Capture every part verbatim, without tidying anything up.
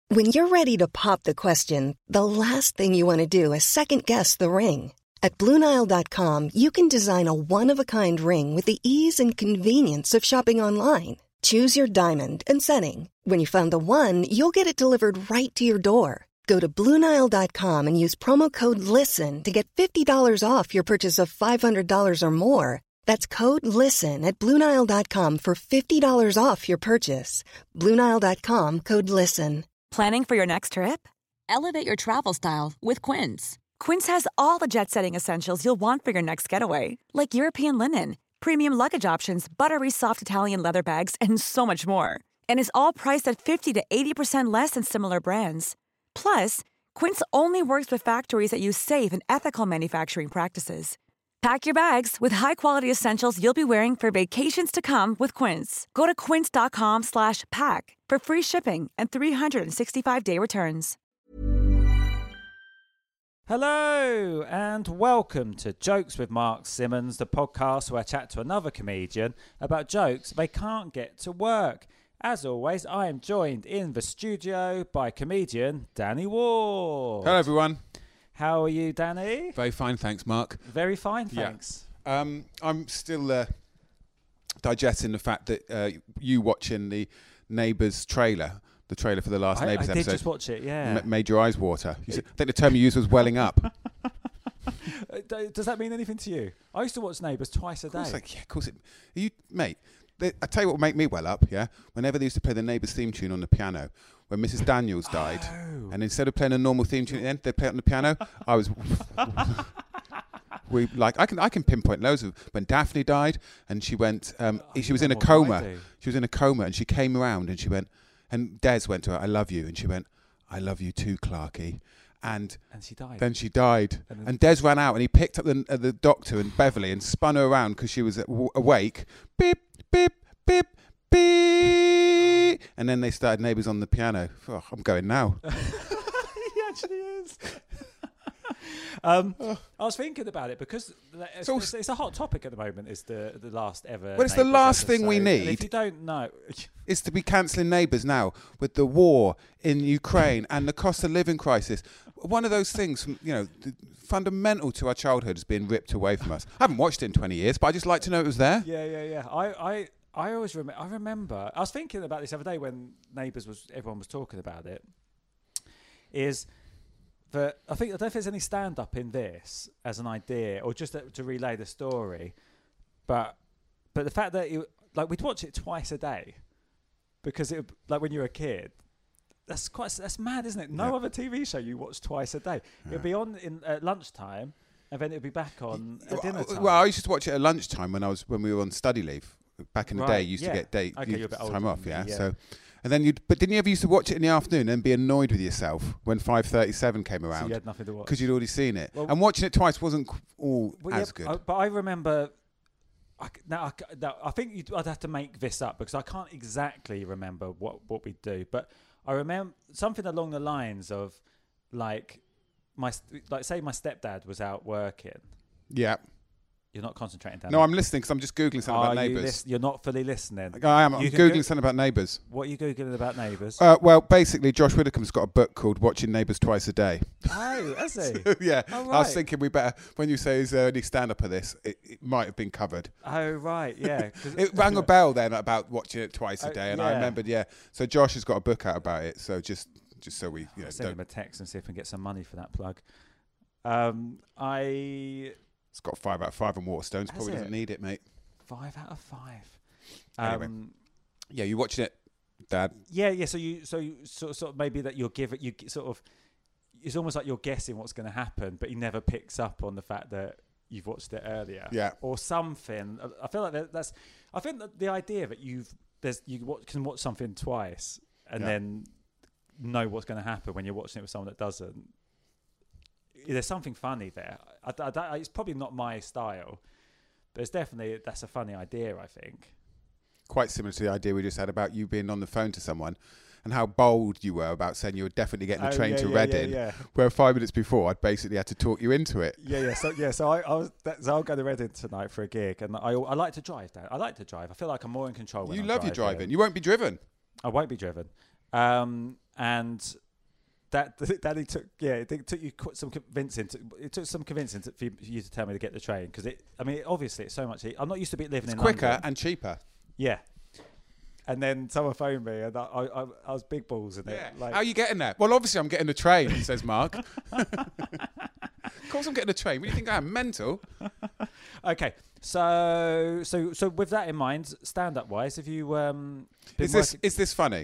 When you're ready to pop the question, the last thing you want to do is second-guess the ring. At Blue Nile dot com, you can design a one-of-a-kind ring with the ease and convenience of shopping online. Choose your diamond and setting. When you find the one, you'll get it delivered right to your door. Go to Blue Nile dot com and use promo code LISTEN to get fifty dollars off your purchase of five hundred dollars or more. That's code LISTEN at Blue Nile dot com for fifty dollars off your purchase. Blue Nile dot com, code LISTEN. Planning for your next trip? Elevate your travel style with Quince. Quince has all the jet-setting essentials you'll want for your next getaway, like European linen, premium luggage options, buttery soft Italian leather bags, and so much more. And is all priced at fifty to eighty percent less than similar brands. Plus, Quince only works with factories that use safe and ethical manufacturing practices. Pack your bags with high-quality essentials you'll be wearing for vacations to come with Quince. Go to quince dot com slash pack for free shipping and three sixty-five day returns. Hello and welcome to Jokes with Mark Simmons, the podcast where I chat to another comedian about jokes they can't get to work. As always, I am joined in the studio by comedian Danny Ward. Hello, everyone. How are you, Danny? Very fine, thanks, Mark. Very fine, thanks. Yeah. Um, I'm still uh, digesting the fact that uh, you watching the Neighbours trailer, the trailer for the last I, Neighbours I episode. I did just watch it, yeah. M- made your eyes water. You said, I think the term you used was welling up. Does that mean anything to you? I used to watch Neighbours twice a of course, day. like, yeah, of course it. Are you, mate, they, I tell you what would make me well up, yeah? Whenever they used to play the Neighbours theme tune on the piano, when Missus Daniels died, oh. and instead of playing a normal theme tune at the end, they play it on the piano. I was... We like I can I can pinpoint loads of when Daphne died and she went um, oh, she was in a coma she was in a coma and she came around and she went and Des went to her, I love you, and she went, I love you too, Clarky, and and she died then she died and, and Des ran out and he picked up the, uh, the doctor and Beverly and spun her around because she was w- awake beep beep beep beep and then they started Neighbours on the piano. Oh, I'm going now. He actually is. Um, I was thinking about it because it's, so, it's, it's a hot topic at the moment. Is the the last ever? Well, it's the last thing we need. And if you don't know, is to be cancelling Neighbours now with the war in Ukraine and the cost of living crisis. One of those things, from, you know, fundamental to our childhood is being ripped away from us. I haven't watched it in twenty years, but I just like to know it was there. Yeah, yeah, yeah. I, I, I always remember. I remember. I was thinking about this the other day when Neighbours was. Everyone was talking about it. Is But I think I don't know if there's any stand-up in this as an idea or just to, to relay the story, but but the fact that you like we'd watch it twice a day because it like when you're a kid, that's quite that's mad, isn't it? No yeah. other T V show you watch twice a day. Yeah. It'd be on in at lunchtime, and then it'd be back on at dinner time. Well, I used to watch it at lunchtime when I was when we were on study leave back in the right. day. You used yeah. to get day okay, you're a bit time off, yeah. yeah. So. And then you'd, but didn't you ever used to watch it in the afternoon and be annoyed with yourself when five thirty-seven came around? So you had nothing to watch because you'd already seen it. Well, and watching it twice wasn't all well, as yeah, good. I, but I remember. I, now, I, now I think you'd, I'd have to make this up because I can't exactly remember what what we do. But I remember something along the lines of, like, my like say my stepdad was out working. Yeah. You're not concentrating down. No, there. I'm listening because I'm just Googling something are about you Neighbours. Lis- you're not fully listening. I am. I'm you Googling go- something about Neighbours. What are you Googling about Neighbours? Uh, well, basically, Josh Widdicombe's got a book called Watching Neighbours Twice a Day. Oh, has he? so, yeah. Oh, right. I was thinking we better, when you say is there any stand-up of this, it, it might have been covered. Oh, right, yeah. It rang a bell then about watching it twice a uh, day, and yeah. I remembered, yeah. So Josh has got a book out about it, so just just so we, you know, I'll send don't... him a text and see if we can get some money for that plug. Um, I... It's got five out of five on Waterstones. Has Probably it? doesn't need it, mate. Five out of five. Anyway. Um, Yeah, you watching it, Dad? yeah, yeah. So you, so you sort of, sort of maybe that you'll give it. You sort of, it's almost like you're guessing what's going to happen, but he never picks up on the fact that you've watched it earlier. Yeah. Or something. I feel like that, that's. I think that the idea that you've there's you watch, can watch something twice and Yeah. then know what's going to happen when you're watching it with someone that doesn't. There's something funny there. I, I, I, it's probably not my style, but it's definitely that's a funny idea. I think. Quite similar to the idea we just had about you being on the phone to someone and how bold you were about saying you were definitely getting the Oh, train yeah, to yeah, Reading, yeah, yeah. where five minutes before I'd basically had to talk you into it. Yeah, yeah. So yeah, so I, I was. That, so I'll go to Reading tonight for a gig, and I, I like to drive. Dan. I like to drive. I feel like I'm more in control. When You I'm love your driving. driving. You won't be driven. I won't be driven. Um, and that Danny took yeah it took you qu- some convincing. To, it took some convincing to, for you to tell me to get the train because it. I mean, obviously it's so much. I'm not used to be living it's in quicker London. and cheaper. Yeah. And then someone phoned me, and I, I, I was big balls in it. Yeah. Like, How are you getting there? Well, obviously I'm getting the train, says Mark. Of course I'm getting the train. What do you think I am, mental? Okay, so so so with that in mind, stand-up wise, have you um, been Is this working- is this funny?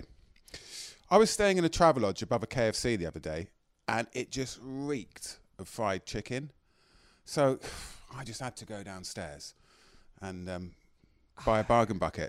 I was staying in a Travelodge above a K F C the other day, and it just reeked of fried chicken. So I just had to go downstairs and um, buy a bargain bucket.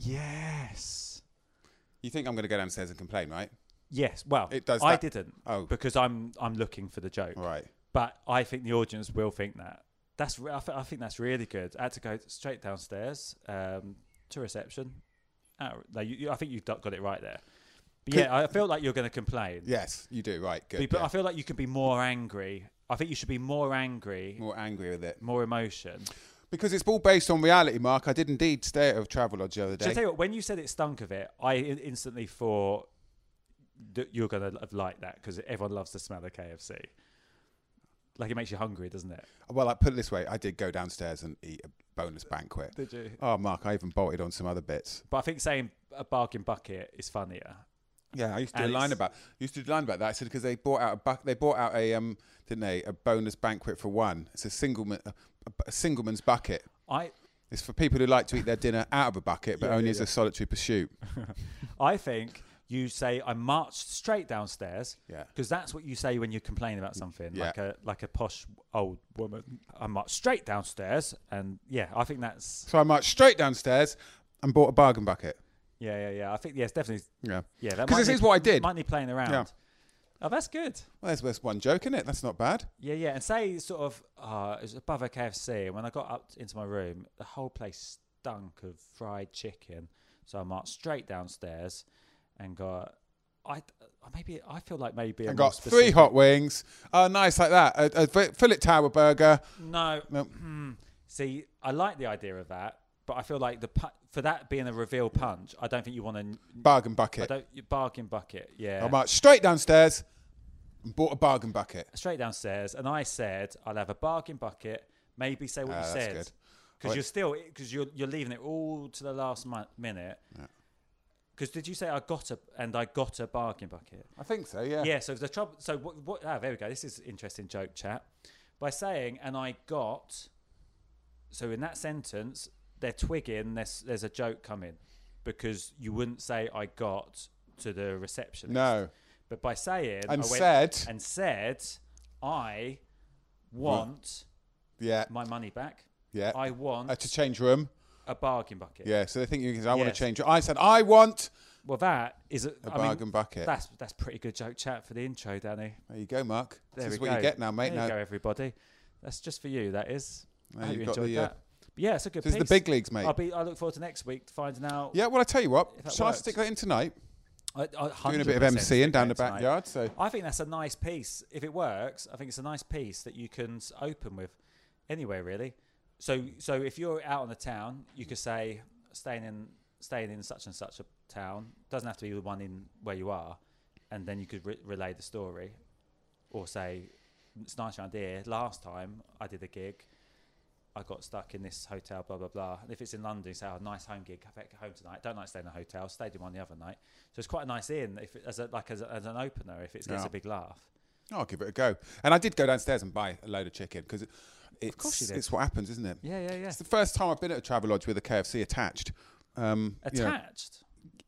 Yes. You think I'm going to go downstairs and complain, right? Yes. Well, It does I that- didn't. Oh. Because I'm I'm looking for the joke. Right. But I think the audience will think that. That's re- I, th- I think that's really good. I had to go straight downstairs um, to reception. Oh, no, you, you, I think you've got it right there. But yeah, I feel like you're going to complain. Yes, you do. Right. Good. But yeah. I feel like you could be more angry. I think you should be more angry, more, More angry with it. emotion. Because it's all based on reality, Mark. I did indeed stay at a Travelodge the other So I day. tell you what, when you said it stunk of it, I in- instantly thought that you're going to have liked that because everyone loves the smell of K F C. Like it makes you hungry, doesn't it? Well, I put it this way. I did go downstairs and eat a bonus banquet. Did you? Oh, Mark, I even bolted on some other bits. But I think saying a bargain bucket is funnier. Yeah, I used to do And a line it's- about used to do a line about that. I said because they bought out a buck, they bought out a um, didn't they? A bonus banquet for one. It's a singleman, a, a singleman's bucket. I It's for people who like to eat their dinner out of a bucket, but Yeah, only yeah, as yeah. a solitary pursuit. I think you say I marched straight downstairs. Yeah. Because that's what you say when you complain about something, Yeah. like a like a posh old woman. I marched straight downstairs, and yeah, I think that's So I marched straight downstairs and bought a bargain bucket. yeah, yeah, yeah. I think yes, definitely. Yeah. Yeah, that 'Cause might this need- is what I did. Might need playing around. Yeah. Oh, that's good. Well, there's, there's one joke in it. That's not bad. Yeah, yeah. And say sort of, uh, it was above a K F C, and when I got up into my room, the whole place stunk of fried chicken. So I marched straight downstairs and got, I maybe I feel like maybe a I more got three specific- hot wings. Oh, nice like that. A, a fillet tower burger. No. Nope. Hmm. See, I like the idea of that, but I feel like the pu- for that being a reveal punch, I don't think you want to. Bargain I bucket. don't you bargain bucket. Yeah. I marched straight downstairs and bought a bargain bucket. Straight downstairs, and I said I'll have a bargain bucket. Maybe say what Ah, you that's said good. because Right. you're still because you're you're leaving it all to the last mi- minute. Because did you say I got a and I got a bargain bucket? I think so, yeah. Yeah. So the trouble. So what? what ah, there we go. This is interesting joke chat. By saying and I got. So in that sentence, they're twigging. There's there's a joke coming, because you wouldn't say I got to the receptionist. No. But by saying And I went said- and said I want Yeah. my money back. Yeah. I want Uh, to change room. a bargain bucket. Yeah, so they think you can say, I want Yes. to change room. I said, I want Well, that is a, a I mean, bargain bucket. That's that's pretty good joke chat for the intro, Danny. There you go, Mark. There this we is what go. you get now, mate. There now, you go, everybody. That's just for you. That is. now I hope you've you got enjoyed the, uh, that. But yeah, it's a good this is piece. the big leagues, mate. I'll be. I look forward to next week finding out. Yeah, well, I tell you what. If that Shall I works. stick that in tonight? I, I Doing a bit of one hundred percent MCing down the stick that tonight. backyard. So I think that's a nice piece. If it works, I think it's a nice piece that you can s- open with anyway, really. So, so if you're out on the town, you could say staying in staying in such and such a town. Doesn't have to be the one in where you are, and then you could re- relay the story, or say it's nice around here. Last time I did a gig, I got stuck in this hotel, blah, blah, blah. And if it's in London, you say, oh, nice home gig, I've home tonight. Don't like staying in a hotel, stayed in one the other night. So it's quite a nice in, if it, as a, like as, a, as an opener, if it gets Yeah. a big laugh. I'll give it a go. And I did go downstairs and buy a load of chicken because it, it's, course you did. it's what happens, isn't it? Yeah, yeah, yeah. It's the first time I've been at a Travelodge with a K F C attached. Um, you know, Attached?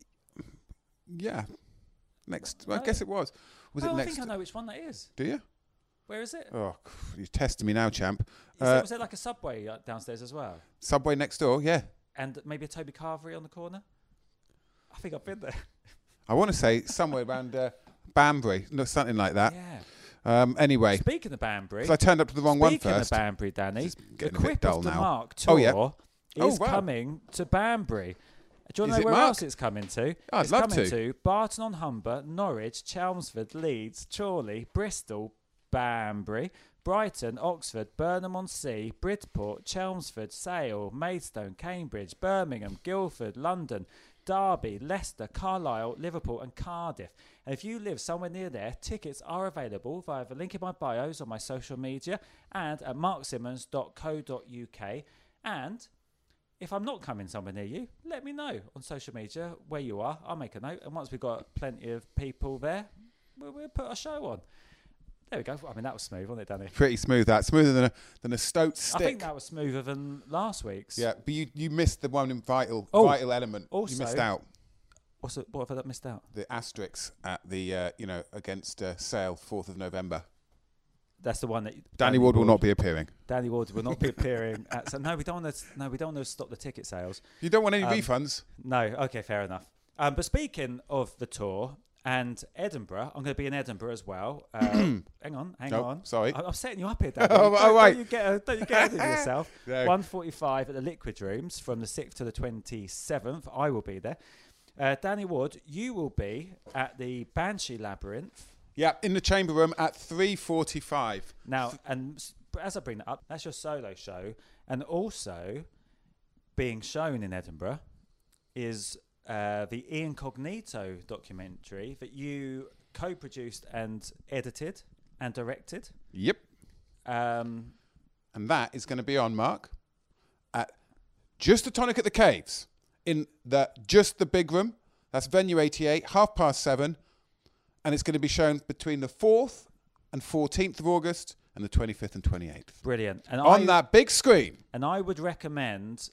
yeah. Next, No. I guess it was. Was oh, it I next? think I know which one that is. Do you? Where is it? Oh, you're testing me now, champ. Is Uh, there, was there like a Subway uh, downstairs as well? Subway next door, yeah. And maybe a Toby Carvery on the corner? I think I've been there. I want to say somewhere around uh, Banbury, no, something like that. Yeah. Um, anyway, Speaking of Banbury, because I turned up to the wrong one speaking first. of Banbury, Danny, This is the getting a bit Quip dull of the now. Mark tour Oh, yeah. is Oh, wow. coming to Banbury. Do you want Is to it, know where Mark? else it's coming to? I'd it's love coming to. to Barton-on-Humber, Norwich, Chelmsford, Leeds, Chorley, Bristol, Banbury, Brighton, Oxford, Burnham-on-Sea, Bridport, Chelmsford, Sale, Maidstone, Cambridge, Birmingham, Guildford, London, Derby, Leicester, Carlisle, Liverpool and Cardiff. And if you live somewhere near there, tickets are available via the link in my bios on my social media and at mark simmons dot co dot uk. And if I'm not coming somewhere near you, let me know on social media where you are. I'll make a note. And once we've got plenty of people there, we'll, we'll put a show on. There we go. I mean, that was smooth, wasn't it, Danny? Pretty smooth, that. Smoother than a, than a Stoat stick. I think that was smoother than last week's. Yeah, but you, you missed the one in vital Oh, vital element. also, you missed out. What's it, what have I missed out? The asterisks at the, uh, you know, against uh, Sale, fourth of November. That's the one that... Danny, Danny Ward, Ward will not be appearing. Danny Ward will not be appearing. At, so no, we don't want to. No, we don't want to stop the ticket sales. You don't want any um, refunds? No. Okay, fair enough. Um, but speaking of the tour and Edinburgh, I'm going to be in Edinburgh as well. Uh, hang on, hang oh, on. Sorry, I, I'm setting you up here, Danny. oh, don't, oh, right. don't you get a, don't you get ahead of yourself? No. one forty-five at the Liquid Rooms from the sixth to the twenty-seventh. I will be there. Uh, Danny Wood, you will be at the Banshee Labyrinth. Yeah, in the Chamber Room at three forty-five. Now, and as I bring that up, that's your solo show. And also being shown in Edinburgh is uh, the Incognito documentary that you co-produced and edited and directed. Yep. Um, and that is going to be on, Mark, at Just a Tonic at the Caves in the Just the Big Room. That's venue eighty-eight, half past seven. And it's going to be shown between the fourth and fourteenth of August and the twenty-fifth and twenty-eighth. Brilliant. And on I, that big screen. And I would recommend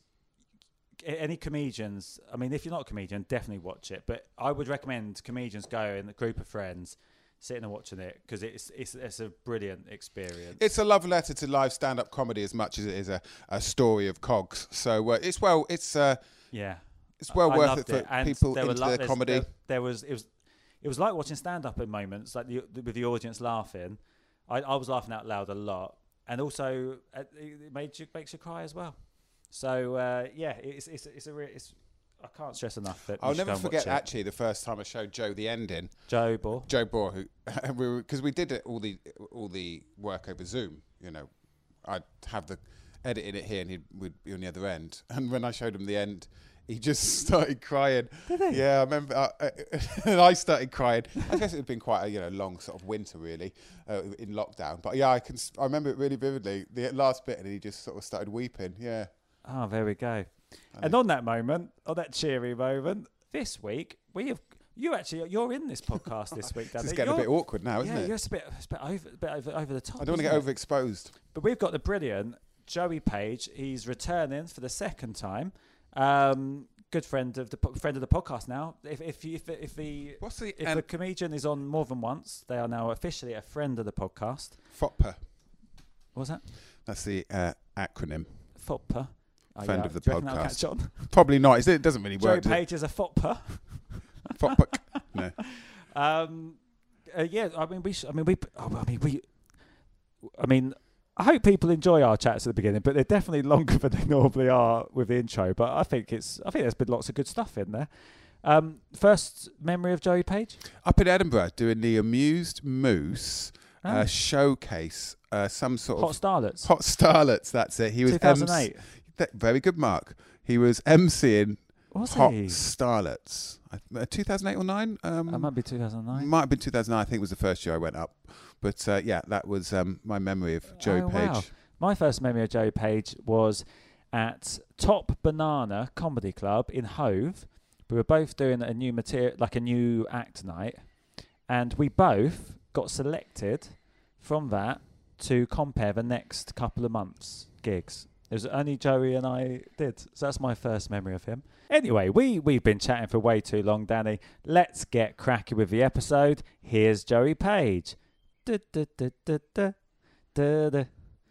any comedians, I mean, if you're not a comedian, definitely watch it. But I would recommend comedians go in a group of friends, sitting and watching it, because it's, it's it's a brilliant experience. It's a love letter to live stand-up comedy as much as it is a, a story of cogs. So uh, it's well, it's uh, yeah, it's well I worth it for it. And people there into lo- their comedy. There, there was it was it was like watching stand-up in moments, like the, with the audience laughing. I, I was laughing out loud a lot, and also uh, it made you makes you cry as well. So uh, yeah, it's it's it's a re- it's. I can't stress enough that I'll never forget actually the first time I showed Joe the ending. Joe Bohr. Joe Bohr, who we because we did it, all the all the work over Zoom. You know, I'd have the editing it here, and he'd would be on the other end. And when I showed him the end, he just started crying. Did he? Yeah, I remember. Uh, and I started crying. I guess it had been quite a you know long sort of winter really uh, in lockdown. But yeah, I can. I remember it really vividly. The last bit, and he just sort of started weeping. Yeah. Oh, there we go. And on that moment, on that cheery moment, this week we have you actually you're in this podcast this week, Danny. It's getting you're, a bit awkward now, isn't yeah, it? you're a bit, it's a bit over, a bit over, over the top. I don't want to get it? overexposed. But we've got the brilliant Joey Page. He's returning for the second time. Um, good friend of the po- friend of the podcast now. If if if if the What's the if en- the comedian is on more than once, they are now officially a friend of the podcast. F O P P A. What was that? That's the uh, acronym. F O P P A. Oh, Friend yeah. of the Do you reckon that'll podcast. catch on? Probably not. Is it? It doesn't really Joey work. does it? Page is a F O P P A. F O P P A. No. Um, uh, yeah, I mean, we. Sh- I mean, we. Oh, I mean, we. I mean, I hope people enjoy our chats at the beginning, but they're definitely longer than they normally are with the intro. But I think it's. I think there's been lots of good stuff in there. Um, first memory of Joey Page? Up in Edinburgh, doing the Amused Moose Oh. uh, showcase. Uh, some sort Hot of Starlets. Hot Starlets. That's it. He was two thousand eight. M C- Th- very good, Mark. He was emceeing Was Hot he? Starlets. Uh, two thousand eight or nine? Um, That might be two thousand nine. Might have been two thousand nine. I think was the first year I went up. But uh, yeah, that was um, my memory of Joey Oh, Page. wow. My first memory of Joey Page was at Top Banana Comedy Club in Hove. We were both doing a new material, like a new act night, and we both got selected from that to compare the next couple of months' gigs. It was only Joey and I did. So that's my first memory of him. Anyway, we, we've been chatting for way too long, Danny. Let's get cracking with the episode. Here's Joey Page. Da, da, da, da, da, da, da,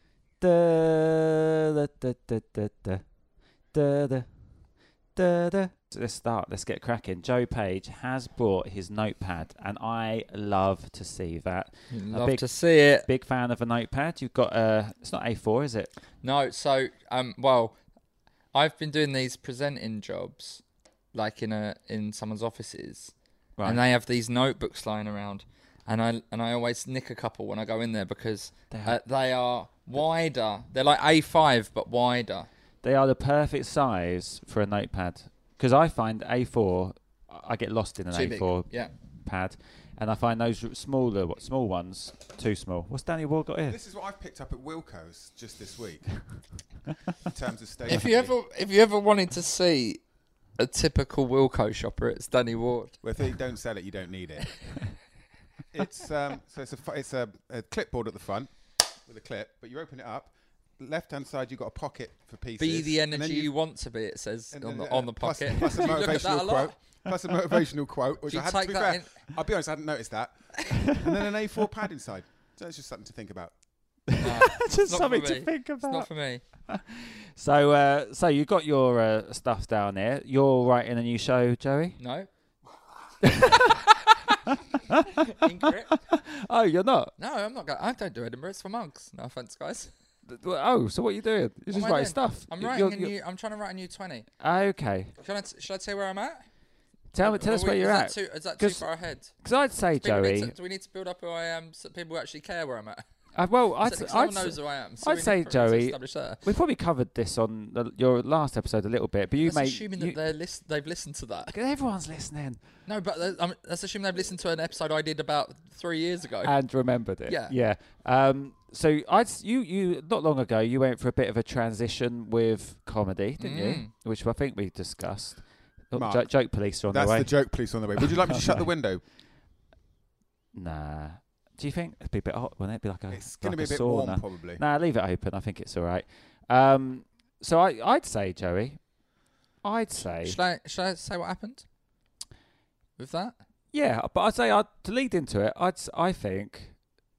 da, da, da, da, da, da, da, da, da. So let's start. Let's get cracking. Joey Page has brought his notepad, and I love to see that. Love big- to see it. Big fan of a notepad. You've got a. It's not A four, is it? No, so um, well, I've been doing these presenting jobs, like in a in someone's offices, Right. and they have these notebooks lying around, and I and I always nick a couple when I go in there because They uh, are- they are wider. They're like A five but wider. They are the perfect size for a notepad because I find A four, I get lost in an Too A four big. Yeah. pad, and I find those smaller, what small ones, too small. What's Danny Ward got here? This is what I've picked up at Wilco's just this week. In terms of stationery. If you ever, if you ever wanted to see a typical Wilco shopper, it's Danny Ward. Well, if they don't sell it, you don't need it. It's um, so it's a fu- it's a, a clipboard at the front with a clip, but you open it up. Left hand side, you've got a pocket for pieces. Be the and then energy you've- you want to be. It says and on then, the uh, on the plus- pocket. Plus a You look at that motivational a lot. quote. Plus a motivational quote, which Do I you had to take be that fair. in- I'll be honest, I hadn't noticed that. And then an A four pad inside. So it's just something to think about. Nah, Just it's not something for to me. think It's about. not for me. So, uh, so you got your uh, stuff down there. You're writing a new show, Joey. No. Incorrect. Oh, you're not. No, I'm not going. I don't do Edinburgh. It's for monks. No offense, guys. Oh, so what are you doing? You're What just am I writing doing? stuff. I'm You- writing you're- a you're- new. I'm trying to write a new twenty. Okay. Should I, t- should I tell you where I'm at? Tell me, tell Or us we- where you're is at. that Too, is that too 'Cause- far ahead? Because I'd say, People need Joey. to- do we need to build up who I am so people actually care where I'm at? Uh, well, I'd, So, s- someone I'd, knows s- who I am. So I'd we need say, to Joey, establish that. we probably covered this on the, your last episode a little bit, but you That's made. assuming you, that they're list- they've listened to that. everyone's listening No, but that- I'm, that's assuming they've listened to an episode I did about three years ago. and remembered it. Yeah. Yeah. Um, so I'd s- you you not long ago you went for a bit of a transition with comedy, didn't you? Mm. Which I think we discussed. Oh, Mark, joke, joke police are on That's their way. the joke police on the way. Would you like me to shut the window? Nah. Do you think it'd be a bit hot? Wouldn't it be like a? It's going to like be a bit sauna? warm, probably. Nah, leave it open. I think it's all right. Um, so I, I'd say, Joey, I'd say, Should I, should I say what happened with that? yeah, but I'd say I'd, to lead into it, I'd, s- I think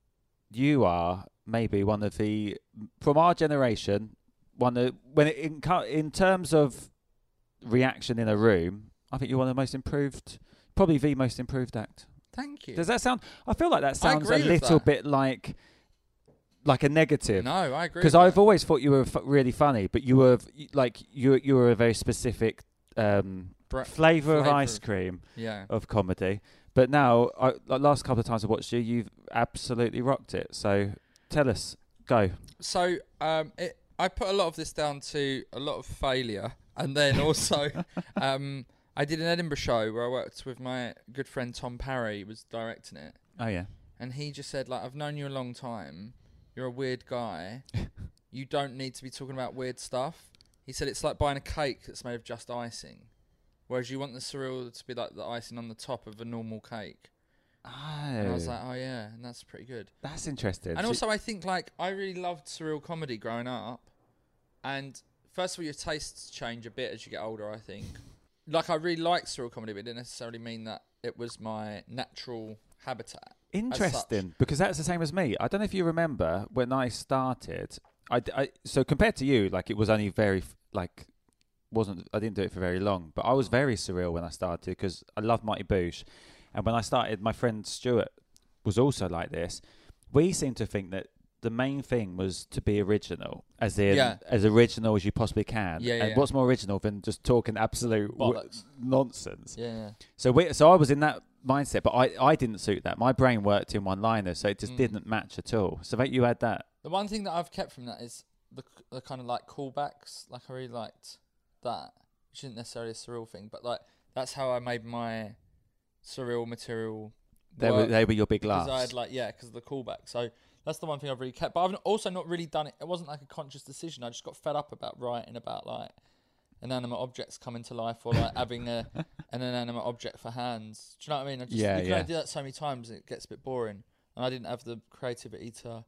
you are maybe one of the from our generation, one of when it, in co- in terms of reaction in a room, I think you're one of the most improved, probably the most improved act. Thank you. Does that sound? I feel like that sounds a agree with little that. bit like like a negative. No, I agree. Because with I've that. always thought you were f- really funny, but you were v- like you you were a very specific um, Bra- flavour of flavour ice of- cream Yeah. of comedy. But now, I, the last couple of times I watched you, you've absolutely rocked it. So tell us, go. So um, it, I put a lot of this down to a lot of failure, and then also um, I did an Edinburgh show where I worked with my good friend Tom Parry, who was directing it, Oh yeah, and he just said, like, I've known you a long time. You're a weird guy. You don't need to be talking about weird stuff. He said it's like buying a cake that's made of just icing, whereas you want the surreal to be like the icing on the top of a normal cake. oh, And I was like, oh yeah, and that's pretty good. that's interesting. And So- also, I think like I really loved surreal comedy growing up. And first of all, your tastes change a bit as you get older. I think. Like I really liked surreal comedy, but it didn't necessarily mean that it was my natural habitat. Interesting, because that's the same as me. I don't know if you remember when I started. I, d- I- so compared to you, like it was only very f- like wasn't I didn't do it for very long, but I was very surreal when I started because I loved Mighty Boosh, and when I started, my friend Stuart was also like this. We seemed to think that the main thing was to be original, as in Yeah. as original as you possibly can. Yeah, yeah, and yeah. what's more original than just talking absolute w- Bollocks. nonsense? Yeah, yeah. So we, so I was in that mindset, but I, I didn't suit that. My brain worked in one-liners, so it just Mm. didn't match at all. So that you had that. The one thing that I've kept from that is the the kind of like callbacks. Like I really liked that, which isn't necessarily a surreal thing, but like that's how I made my surreal material. They were work. they were your big Because laughs. I had like yeah, because of the callback. So that's the one thing I've really kept. But I've also not really done it. It wasn't like a conscious decision. I just got fed up about writing about like inanimate objects coming to life or like having a an inanimate object for hands. Do you know what I mean? I just, Yeah, you can yeah. only do that so many times. It gets a bit boring, and I didn't have the creativity to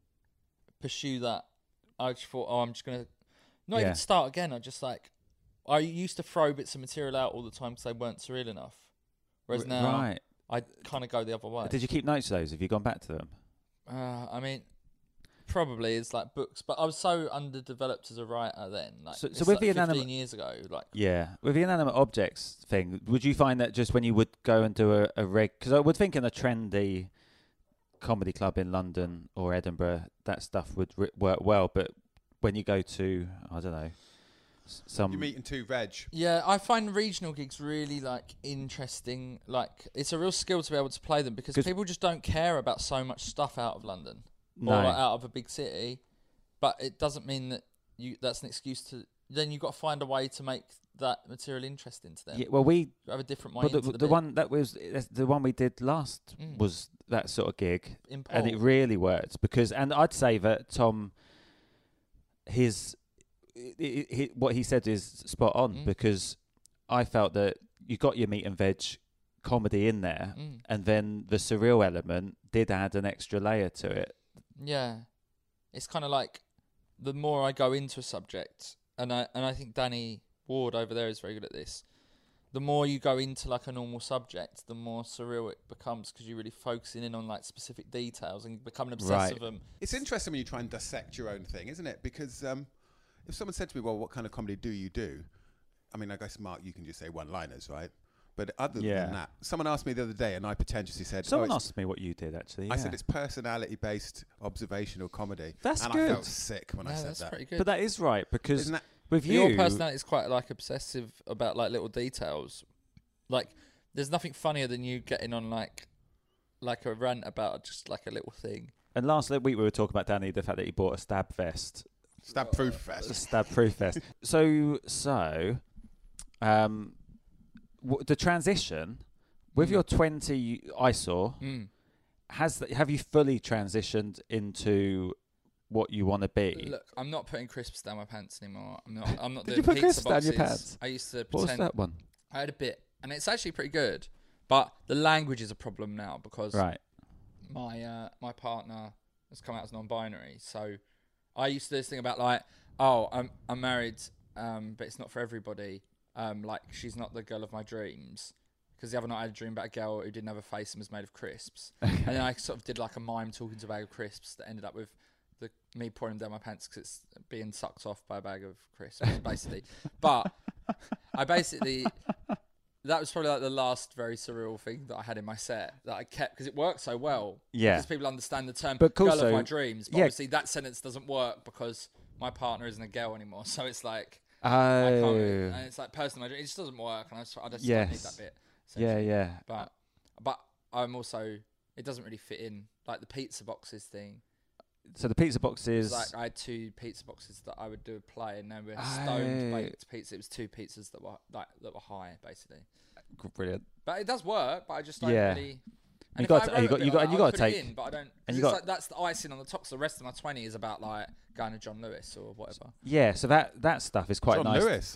pursue that. I just thought, oh, I'm just gonna not Yeah. even start again. I just like I used to throw bits of material out all the time because they weren't surreal enough. Whereas R- now right. I kind of go the other way. Did you keep notes of those? Have you gone back to them? Uh, I mean, probably it's like books, but I was so underdeveloped as a writer then. Like, So- so it's with like the fifteen inanimate- years ago, like Yeah. With the inanimate objects thing, would you find that just when you would go and do a, a reg... Because I would think in a trendy comedy club in London or Edinburgh, that stuff would ri work well. But when you go to, I don't know, s- some... You're meeting two veg. yeah, I find regional gigs really like interesting. Like it's a real skill to be able to play them because 'Cause- people just don't care about so much stuff out of London No. or like, out of a big city. But it doesn't mean that you that's an excuse to then you've got to find a way to make that material interesting to them. Yeah, well, we have a different way. well, the, into the, the, the one that was the one we did last Mm. was that sort of gig, In and it Paul. really worked because. And I'd say that Tom, his, i i what he said is spot on Mm. because I felt that you got your meat and veg comedy in there, Mm. and then the surreal element did add an extra layer to it. Yeah, it's kind of like the more I go into a subject, and I and I think Danny Ward over there is very good at this. The more you go into like a normal subject, the more surreal it becomes because you're really focusing in on like specific details and becoming obsessed Right. with them. It's interesting when you try and dissect your own thing, isn't it? Because um, if someone said to me, well, what kind of comedy do you do? I mean, I guess, Mark, you can just say one-liners, right? But other Yeah. than that, someone asked me the other day and I pretentiously said, Someone oh, it's- asked me what you did actually. I yeah. said it's personality-based observational comedy. That's and good. I felt sick when No, I said that's that. pretty good. But that is right because Isn't that with But you, your personality is quite like obsessive about like little details. Like, there's nothing funnier than you getting on like, like a rant about just like a little thing. and last week we were talking about Danny, the fact that he bought a stab vest. stab-proof A vest? stab proof vest. So, so, um, w- the transition with Mm. your twenty, I saw, Mm. has th- have you fully transitioned into what you want to be? Look, I'm not putting crisps down my pants anymore. I'm not. I'm not Did doing you put pizza crisps down boxes. your pants? I used to What was pretend. that one? I had a bit, and it's actually pretty good. But the language is a problem now because Right. my uh, my partner has come out as non-binary. So I used to do this thing about like, oh, I'm I'm married, um, but it's not for everybody. Um, like she's not the girl of my dreams. Because the other night I had a dream about a girl who didn't have a face and was made of crisps. And then I sort of did like a mime talking to a bag of crisps that ended up with the me pouring them down my pants because it's being sucked off by a bag of crisps, basically. But I basically, that was probably like the last very surreal thing that I had in my set that I kept because it worked so well. Yeah. Because people understand the term But girl also- of my dreams. But yeah. obviously that sentence doesn't work because my partner isn't a girl anymore. So it's like, I can't, Oh. and it's like person of my dreams. It just doesn't work. And I just, I just don't need Yes. that bit. Yeah, essentially. yeah. But but I'm also it doesn't really fit in like the pizza boxes thing. So the pizza boxes. It's like I had two pizza boxes that I would do a play, and they were stoned Oh. baked pizza. It was two pizzas that were like that were high basically. Brilliant. But it does work. But I just don't Yeah. really. You And if got I to- wrote you a got- bit you like got- that, you I got would to put it take- in, but I don't. 'cause and you it's got- like that's the icing on the top. So the rest of my twenty is about like going to John Lewis or whatever. Yeah. So that that stuff is quite John nice. Lewis.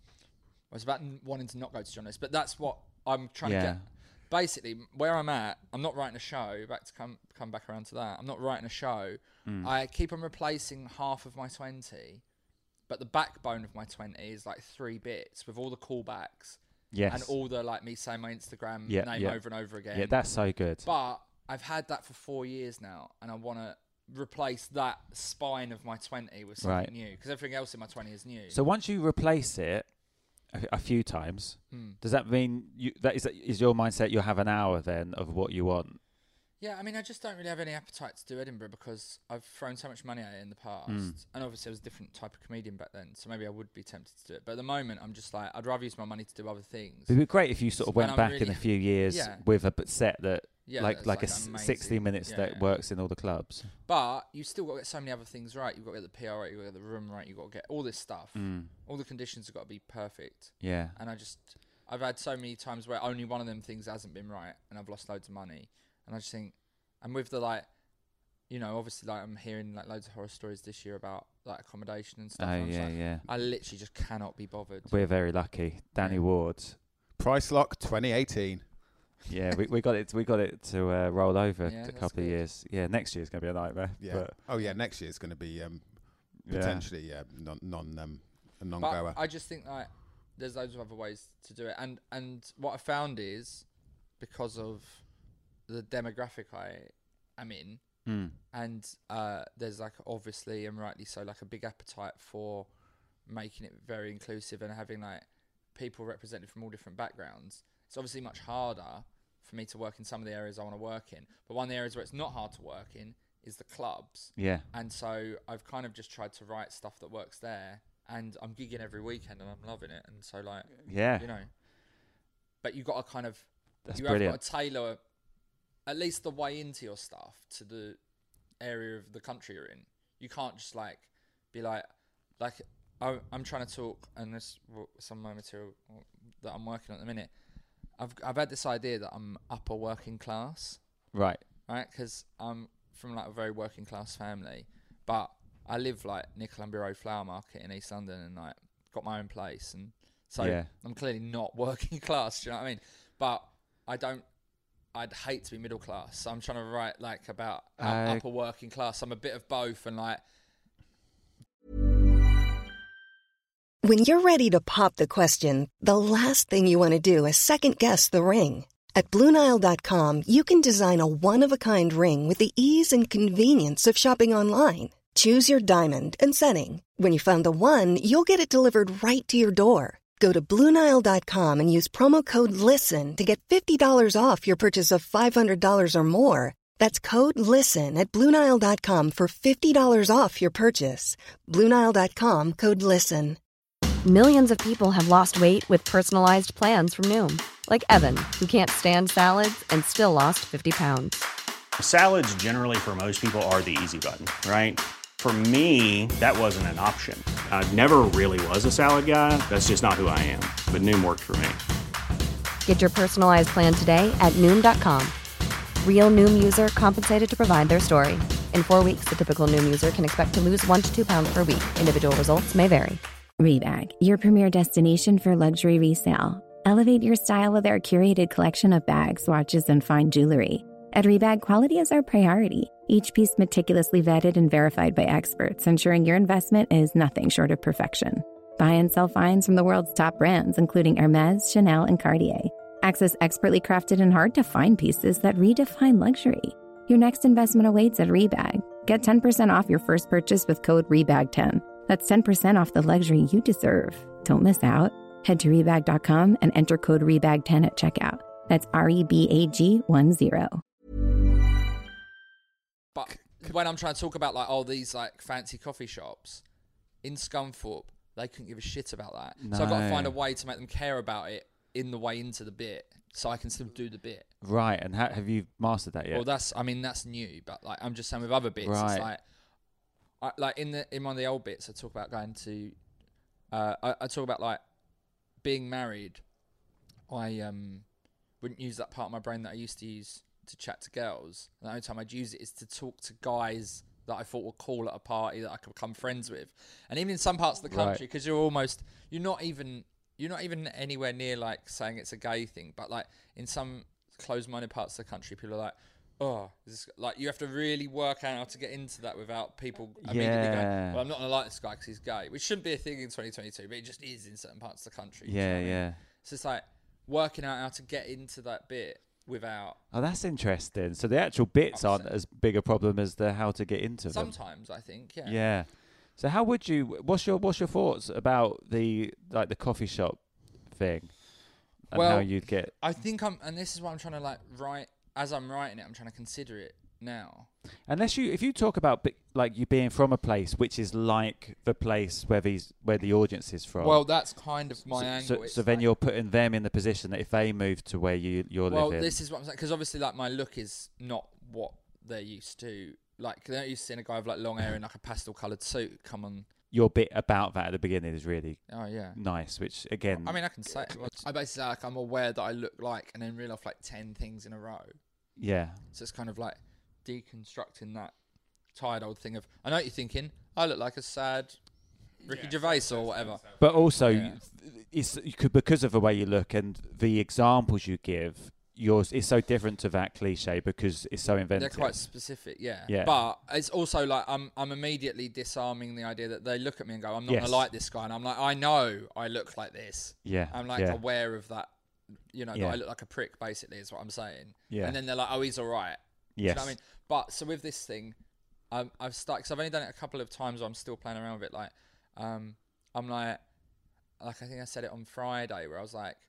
It was about n- wanting to not go to John Lewis, but that's what I'm trying Yeah. to get. Basically, where I'm at, I'm not writing a show. Back to come come back around to that. I'm not writing a show. Mm. I keep on replacing half of my twenty, but the backbone of my twenty is like three bits with all the callbacks Yes. and all the like me saying my Instagram Yeah, name yeah. over and over again. Yeah, that's so good. But I've had that for four years now, and I want to replace that spine of my twenty with something Right. new because everything else in my twenty is new. So once you replace it a, a few times, Hmm. does that mean you that is is your mindset you'll have an hour then of what you want? Yeah, I mean, I just don't really have any appetite to do Edinburgh because I've thrown so much money at it in the past. Mm. And obviously I was a different type of comedian back then, so maybe I would be tempted to do it. But at the moment, I'm just like, I'd rather use my money to do other things. It'd be great if you sort of And went I'm back in really- a few years Yeah. with a b- set that Yeah, like that's like, a like s- amazing. sixty minutes Yeah, that yeah. works in all the clubs. But you've still got to get so many other things right. You've got to get the P R right, you've got to get the room right, you've got to get all this stuff. Mm. All the conditions have got to be perfect. Yeah. And I just, I've had so many times where only one of them things hasn't been right, and I've lost loads of money. And I just think, and with the like, you know, obviously like I'm hearing like loads of horror stories this year about like accommodation and stuff. Oh and I'm just yeah, like, yeah. I literally just cannot be bothered. We're very lucky. Danny Yeah. Ward. Price Lock twenty eighteen. Yeah, we, we got it. We got it to uh, roll over Yeah, a that's couple of good. years. Yeah, next year's gonna be a nightmare. Yeah. But oh yeah, next year's going to be um, yeah. potentially yeah, non non um, a non But goer. I just think like there's loads of other ways to do it, and and what I found is because of the demographic I am in, Mm. and uh, there's like obviously and rightly so like a big appetite for making it very inclusive and having like people represented from all different backgrounds. It's obviously much harder for me to work in some of the areas I want to work in, but one of the areas where it's not hard to work in is the clubs. Yeah. And so I've kind of just tried to write stuff that works there, and I'm gigging every weekend and I'm loving it. And so like, Yeah. you know, but you got to kind of, That's you brilliant. have got to tailor at least the way into your stuff to the area of the country you're in. You can't just like be like, like I, I'm trying to talk, and this some of my material that I'm working on at the minute. I've I've had this idea that I'm upper working class, Right. right? Because I'm from like a very working class family, but I live like near Columbia Road Flower Market in East London, and like got my own place, and so Yeah. I'm clearly not working class. Do you know what I mean? But I don't. I'd hate to be middle class, so I'm trying to write like about uh, Uh, upper working class. I'm a bit of both, and like. When you're ready to pop the question, the last thing you want to do is second-guess the ring. At Blue Nile dot com, you can design a one-of-a-kind ring with the ease and convenience of shopping online. Choose your diamond and setting. When you find the one, you'll get it delivered right to your door. Go to Blue Nile dot com and use promo code LISTEN to get fifty dollars off your purchase of five hundred dollars or more. That's code LISTEN at Blue Nile dot com for fifty dollars off your purchase. Blue Nile dot com, code LISTEN. Millions of people have lost weight with personalized plans from Noom. Like Evan, who can't stand salads and still lost fifty pounds. Salads generally for most people are the easy button, right? For me, that wasn't an option. I never really was a salad guy. That's just not who I am. But Noom worked for me. Get your personalized plan today at Noom dot com. Real Noom user compensated to provide their story. In four weeks, the typical Noom user can expect to lose one to two pounds per week. Individual results may vary. Rebag, your premier destination for luxury resale. Elevate your style with our curated collection of bags, watches, and fine jewelry. At Rebag, quality is our priority. Each piece meticulously vetted and verified by experts, ensuring your investment is nothing short of perfection. Buy and sell finds from the world's top brands, including Hermès, Chanel, and Cartier. Access expertly crafted and hard-to-find pieces that redefine luxury. Your next investment awaits at Rebag. Get ten percent off your first purchase with code rebag ten. That's ten percent off the luxury you deserve. Don't miss out. Head to rebag dot com and enter code rebag ten at checkout. That's R E B A G one zero. But when I'm trying to talk about like all these like fancy coffee shops in Scunthorpe, they couldn't give a shit about that. No. So I've got to find a way to make them care about it in the way into the bit, so I can still do the bit. Right. And ha- have you mastered that yet? Well, that's I mean that's new, but like I'm just saying with other bits, Right. it's like. I, like in the in one of the old bits, I talk about going to, uh, I, I talk about like being married. I um wouldn't use that part of my brain that I used to use to chat to girls. And the only time I'd use it is to talk to guys that I thought were cool at a party that I could become friends with. And even in some parts of the country, because you're almost you're not even you're not even anywhere near like saying it's a gay thing, but like in some closed-minded parts of the country, people are like. Oh, this, like you have to really work out how to get into that without people immediately Yeah. going, well, I'm not going to like this guy because he's gay, which shouldn't be a thing in twenty twenty-two, but it just is in certain parts of the country. Yeah, you know what I mean? yeah. So it's like working out how to get into that bit without... Oh, that's interesting. So the actual bits aren't Upset. as big a problem as the how to get into them. Sometimes, I think, yeah. Yeah. So how would you? What's your What's your thoughts about the like the coffee shop thing and Well, how you'd get? I think I'm... And this is what I'm trying to like write... As I'm writing it, I'm trying to consider it now. Unless you, if you talk about bi- like you being from a place which is like the place where these where the audience is from. Well, that's kind of my so, angle. So, It's so then like- you're putting them in the position that if they move to where you you're Well, living. this is what I'm saying, because obviously, like, my look is not what they're used to. Like, they're not used to seeing a guy with like long hair in like a pastel-coloured suit come on. your bit about that at the beginning is really Oh yeah. nice. Which again, I mean, I can say I basically say, like I'm aware that I look like, and then reel off like ten things in a row. yeah, So it's kind of like deconstructing that tired old thing of I know what you're thinking. I look like a sad Ricky Gervais or whatever. but also Yeah. it's you could because of the way you look and the examples you give. Yours is so different to that cliche because it's so inventive. They're quite specific, yeah. Yeah. But it's also like I'm I'm immediately disarming the idea that they look at me and go, I'm not Yes. gonna like this guy, and I'm like, I know I look like this. Yeah, I'm like yeah. aware of that, you know, Yeah. that I look like a prick, basically, is what I'm saying. Yeah. And then they're like, oh, he's all right. Do you Yes. know what I mean? But so with this thing, um, I've started, because I've only done it a couple of times, I'm still playing around with it. Like, um, I'm like, like I think I said it on Friday, where I was like,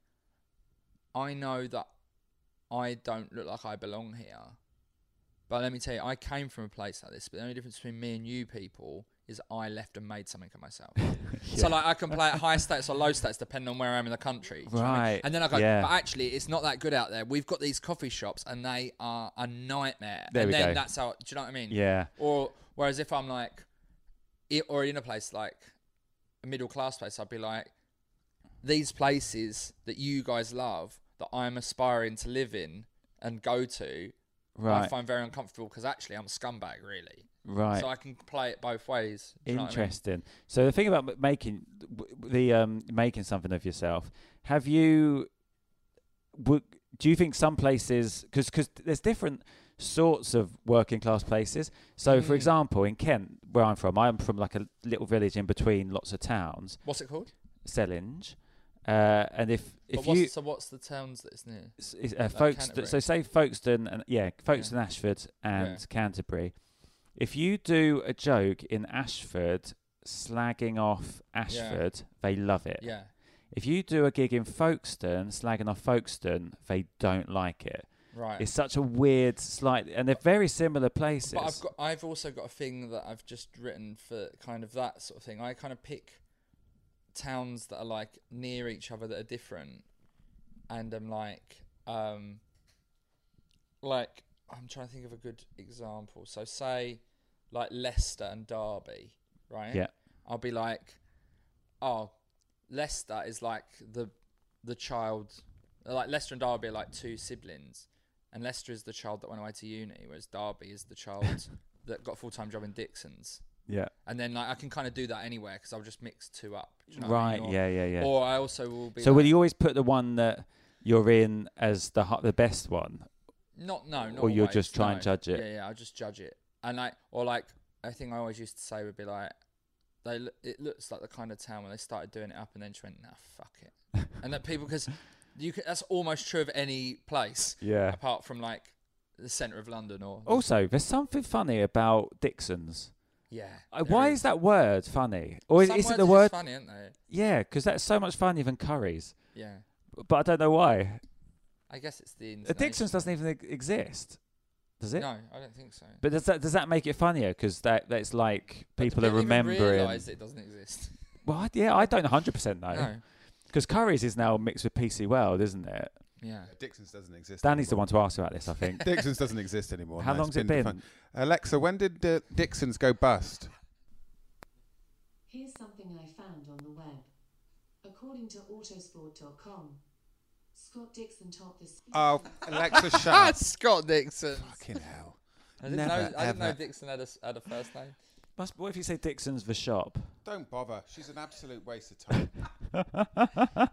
I know that I don't look like I belong here. But let me tell you, I came from a place like this, but the only difference between me and you people is I left and made something of myself. So like I can play at high status or low status depending on where I am in the country. Do you know what I mean? Right, And then I go, yeah. but actually it's not that good out there. We've got these coffee shops and they are a nightmare. There and we then go. that's how, do you know what I mean? Yeah. Or whereas if I'm like, it, or in a place like, a middle class place, I'd be like, these places that you guys love, that I'm aspiring to live in and go to, right. I find very uncomfortable because actually I'm a scumbag, really. Right. So I can play it both ways. Do you know what I mean? Interesting. So the thing about m- making the um, making something of yourself, have you? W- do you think some places, because because there's different sorts of working class places. So Mm. for example, in Kent, where I'm from, I'm from like a little village in between lots of towns. What's it called? Sellinge. Uh, and if if But what's, you so what's the towns that it's near? s- is, uh, like Folkestone, Canterbury? so say Folkestone and yeah, Folkestone, Ashford, and Yeah. Canterbury. If you do a joke in Ashford slagging off Ashford, they love it. Yeah. If you do a gig in Folkestone slagging off Folkestone, they don't like it. Right. It's such a weird, slight, and they're very similar places. But I've got, I've also got a thing that I've just written for kind of that sort of thing. I kind of pick towns that are like near each other that are different, and I'm like, um, like I'm trying to think of a good example. So say, like Leicester and Derby, right? Yeah. I'll be like, oh, Leicester is like the the child, like Leicester and Derby are like two siblings, and Leicester is the child that went away to uni, whereas Derby is the child that got a full time job in Dixon's. Yeah. And then like I can kind of do that anywhere because I'll just mix two up. Do you know what I Right. mean? Or, Yeah. Yeah. Yeah. Or I also will be. So like, will you always put the one that you're in as the hu- the best one? Not no, not Or you'll always, just try no. and judge it? Yeah, yeah, I'll just judge it. And like, or like, I think I always used to say would be like, they lo- it looks like the kind of town when they started doing it up and then just went, nah, fuck it. And that people, because you can, that's almost true of any place. Yeah. Apart from like the centre of London or. Also, there's something funny about Dixon's. Yeah. Uh, there why is that word funny? Or is, Some is it words the are just word? funny, aren't they? Yeah, because that's so much funnier than curries. Yeah. But I don't know why. I guess it's the. The intonation. Dixon's doesn't even e- exist, does it? No, I don't think so. But does that does that make it funnier? Because that that's like But do people are even remembering. realise it doesn't exist. Well, I- yeah, I don't one hundred percent know. No. Because curries is now mixed with P C World, isn't it? Yeah. Dixon's doesn't exist. Danny's the anymore. one to ask about this, I think. Dixon's doesn't exist anymore. How no, long's it's it been? defunct. Alexa, when did uh, Dixon's go bust? Here's something I found on the web. According to autosport dot com, Scott Dixon topped the... Oh, Alexa, shut up. Scott Dixon. Fucking hell. I didn't, Never, know, I didn't know ever. Dixon had a, s- had a first name. Must, what if you say Dixon's the shop? Don't bother. She's an absolute waste of time.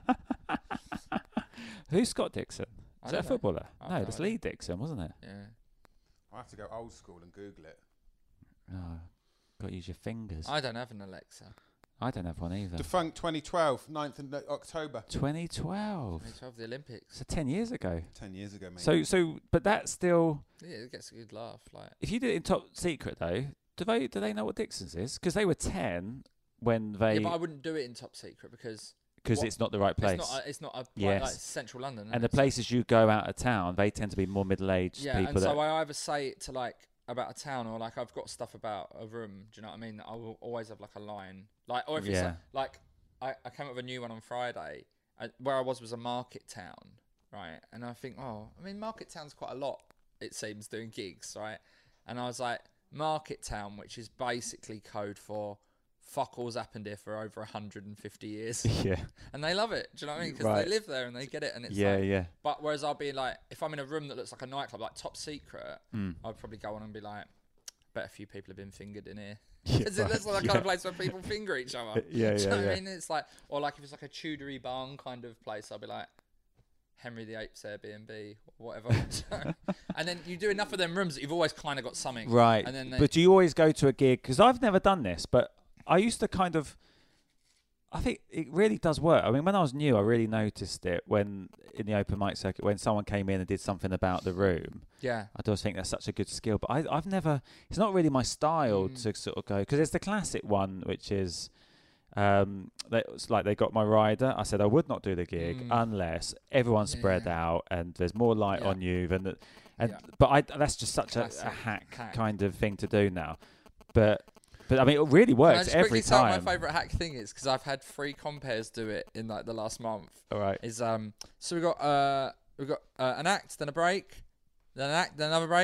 Who's Scott Dixon? I Is that a don't know. footballer? I No, have no that's idea. Lee Dixon, wasn't it? Yeah. I'll have to go old school and Google it. Oh, got to use your fingers. I don't have an Alexa. I don't have one either. Defunct twenty twelve, ninth of October. twenty twelve. twenty twelve, the Olympics. So ten years ago. Ten years ago, mate. So so, but that's still. Yeah, it gets a good laugh. Like, If you did it in Top Secret though, do they do they know what Dixon's is? Because they were ten when they. yeah, but I wouldn't do it in top secret because Because what- it's not the right place. it's not. A, it's not a like, Yes. like central London. And isn't the it? So- places you go out of town, they tend to be more middle-aged Yeah, people. and that so I either say it to like about a town or like I've got stuff about a room. Do you know what I mean? I will always have like a line, like or if it's Yeah. like, like I, I came up with a new one on Friday. I, where I was was a market town, right? And I think, oh, I mean, market town's quite a lot. It seems doing gigs, right? And I was like, market town, which is basically code for fuck all's happened here for over one hundred fifty years. yeah, And they love it. Do you know what I mean? Because Right. they live there and they get it. And it's yeah, like, yeah. but whereas I'll be like, if I'm in a room that looks like a nightclub, like Top Secret, Mm. I'd probably go on and be like, bet a few people have been fingered in here. Yeah, Because it looks like the yeah. kind of place where people finger each other. Yeah, Do you yeah, know what yeah. I mean? It's like, or like if it's like a Tudory barn kind of place, I'll be like, Henry the Eighth's Airbnb or whatever. And then you do enough of them rooms that you've always kind of got something. Right. And then they, But do you always go to a gig? Because I've never done this, but I used to kind of. I think it really does work. I mean, when I was new, I really noticed it when in the open mic circuit when someone came in and did something about the room. yeah. I do think that's such a good skill, but I, I've never. It's not really my style Mm. to sort of go because there's the classic one, which is. Um, that was like they got my rider. I said I would not do the gig Mm. unless everyone's spread Yeah. out and there's more light Yeah. on you than the, and Yeah. but I that's just such a, a Classic hack, hack. kind of thing to do now. But but I mean it really Can I works just every quickly tell time. my favourite hack thing is because I've had three compares do it in like the last month. All right. Is um so we got uh we got uh, an act, then a break, then an act, then another break,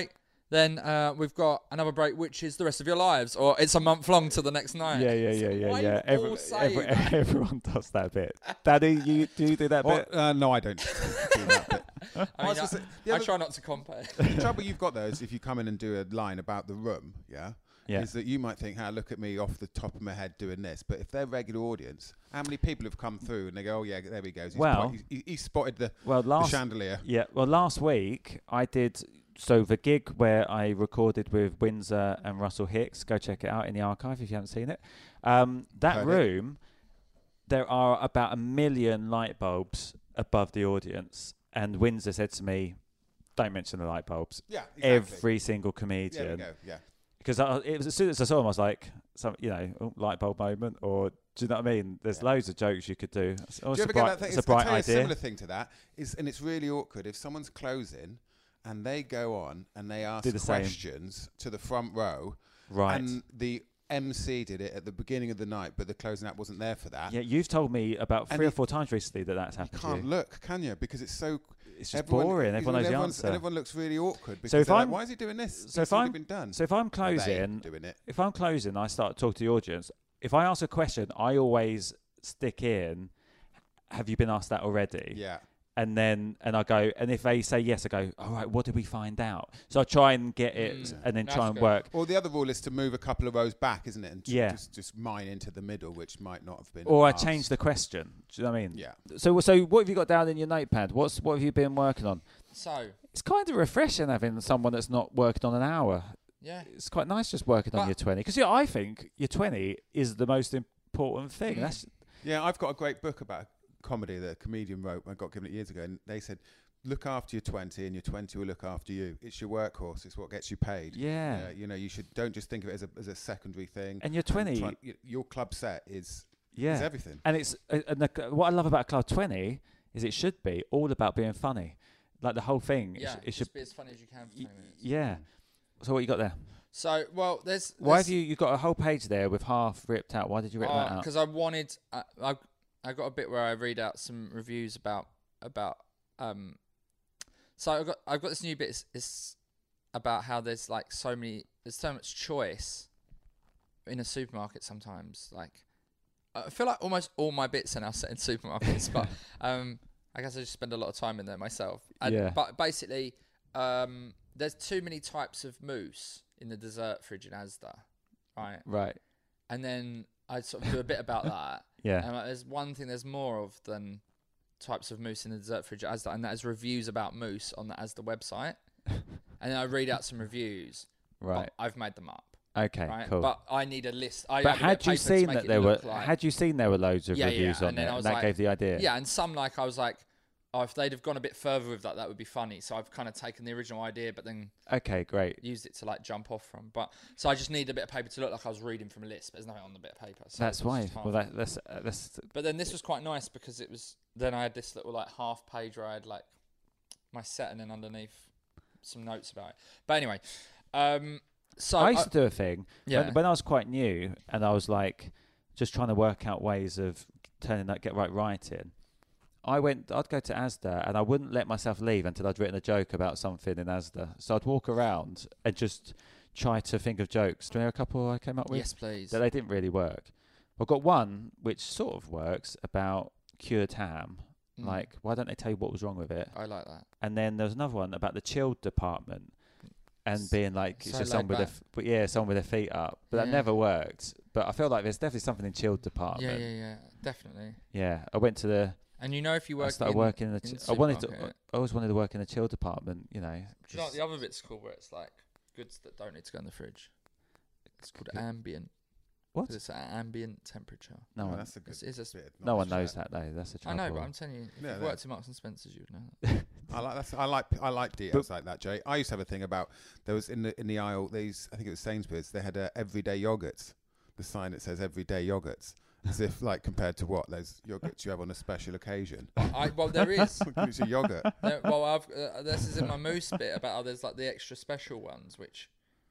Then uh, we've got another break, which is the rest of your lives, or it's a month long to the next night. Yeah, yeah, So yeah, yeah, why yeah. you Every, all say every, that? everyone does that bit. Daddy, you do you do that Or, bit? uh, no, I don't do that bit. I, mean, I was I, gonna say, the I other- try not to compare. The trouble you've got though is if you come in and do a line about the room, yeah, Yeah. is that you might think, "How look at me off the top of my head doing this," but if they're regular audience, how many people have come through and they go, "Oh yeah, there he goes. He's Well- point- he, he spotted the, Well, the last chandelier." yeah, well, last week I did. So the gig where I recorded with Windsor and Russell Hicks, go check it out in the archive if you haven't seen it. Um, that Heard it. room, there are about a million light bulbs above the audience, and Windsor said to me, "Don't mention the light bulbs." Yeah, exactly. Every single There we comedian, go. Yeah. because I, it was as soon as I saw him, I was like, "Some, you know, oh, light bulb moment," or do you know what I mean? There's Yeah. loads of jokes you could do. Oh, Do you it's ever a get bright, that thing? it's It's, a bright I'll tell you idea. a similar thing to that is, and it's really awkward if someone's closing and they go on and they ask Do the same. questions to the front row, Right. and the M C did it at the beginning of the night, but the closing act wasn't there for that. Yeah, you've told me about And three or you- four times recently that that's You happened to can't you. look, can you? Because it's so. It's just everyone, boring. you Everyone know, knows the everyone's- answer. And everyone looks really awkward because So if they're like, I'm- why is he doing this? so It's if already I'm- been done. So if I'm Or they closing, doing it. if I'm closing, I start to talk to the audience. If I ask a question, I always stick in, "Have you been asked that already?" Yeah. And then, and I go, and if they say yes, I go, "All right, what did we find out?" So I try and get it, Mm, and then that's try and good. work. Well, the other rule is to move a couple of rows back, isn't it? And Yeah. Just, just mine into the middle, which might not have been. Or I asked. change the question. Do you know what I mean? Yeah. So, so what have you got down in your notepad? What's what have you been working on? So, It's kind of refreshing having someone that's not working on an hour. yeah. It's quite nice just working on But- your twenty, because yeah, I think your twenty is the most important thing. Mm. That's Yeah, I've got a great book about comedy that a comedian wrote. I got given it years ago, and they said, "Look after your twenty, and your twenty will look after you. It's your workhorse. It's what gets you paid." yeah. Uh, you know, you should don't just think of it as a as a secondary thing. And your twenty, try- y- your club set is yeah. is everything. And it's uh, and the, what I love about Club twenty is it should be all about being funny, like the whole thing. Yeah, it, sh- it should. just be as funny as you can for y- twenty minutes. yeah. So what you got there? So, well, there's... Why there's have you you got a whole page there with half ripped out? Why did you rip that out? Because I wanted... I, I I got a bit where I read out some reviews about... about um. So I've got, I've got this new bit. It's, it's about how there's, like, so many... There's so much choice in a supermarket sometimes. Like, I feel like almost all my bits are now set in supermarkets, but um, I guess I just spend a lot of time in there myself. And, Yeah. But basically, um, there's too many types of mousse in the dessert fridge in Asda, right? Right. And then I sort of do a bit about that. Yeah. And like, there's one thing there's more of than types of mousse in the dessert fridge at Asda, and that is reviews about mousse on the Asda website. And then I read out some reviews. Right. But I've made them up. Okay. Right? Cool. But I need a list. I But had, a bit had of you paper to seen make that it there were look like- had you seen there were loads of Yeah, yeah, reviews on and then there, I was and that like- gave the idea? Yeah, and some like I was like, oh, if they'd have gone a bit further with that, that would be funny. So I've kind of taken the original idea, but then Okay, great. used it to like jump off from. But so I just need a bit of paper to look like I was reading from a list, but there's nothing on the bit of paper. So That's it was why. just half. Well, that, that's uh, that's But then this was quite nice because it was. Then I had this little like half page where I had like my set, and then underneath some notes about it. But anyway, um, so I used to do a thing yeah. when, when I was quite new, and I was like just trying to work out ways of turning that get right writing. I went. I'd go to Asda, and I wouldn't let myself leave until I'd written a joke about something in Asda. So I'd walk around and just try to think of jokes. Do you know a couple I came up with? yes, please. That they didn't really work. I've got one which sort of works about cured ham. Mm. Like, why don't they tell you what was wrong with it? I like that. And then there was another one about the chilled department and S- being like, it's so just someone with their, laid f- but yeah, someone with their feet up. But that Yeah. never worked. But I feel like there's definitely something in chilled department. Yeah, yeah, yeah, definitely. Yeah, I went to the. And you know, if you I work, started in, working in the. in Ch- I wanted to. supermarket- I always wanted to work in the chill department. You know. Do you know what just- the other bit's called where it's like goods that don't need to go in the fridge? It's called Good. ambient. What? 'Cause it's at ambient temperature. no Oh, one. that's a good It's, it's a, s- bit of No one knowledge knows there. that though. That's a I trouble. know, but I'm telling you, if Yeah, you've yeah. worked in Marks and Spencers, you would know that. I like that's, I like I like details like that, Jay. I used to have a thing about there was in the in the aisle. These I think it was Sainsbury's. They had uh, everyday yogurts. The sign that says everyday yogurts, as if like compared to what those yogurts you have on a special occasion. I, well, there is. It's a yogurt. There, well, I've, uh, this is in my moose bit about how there's like the extra special ones, which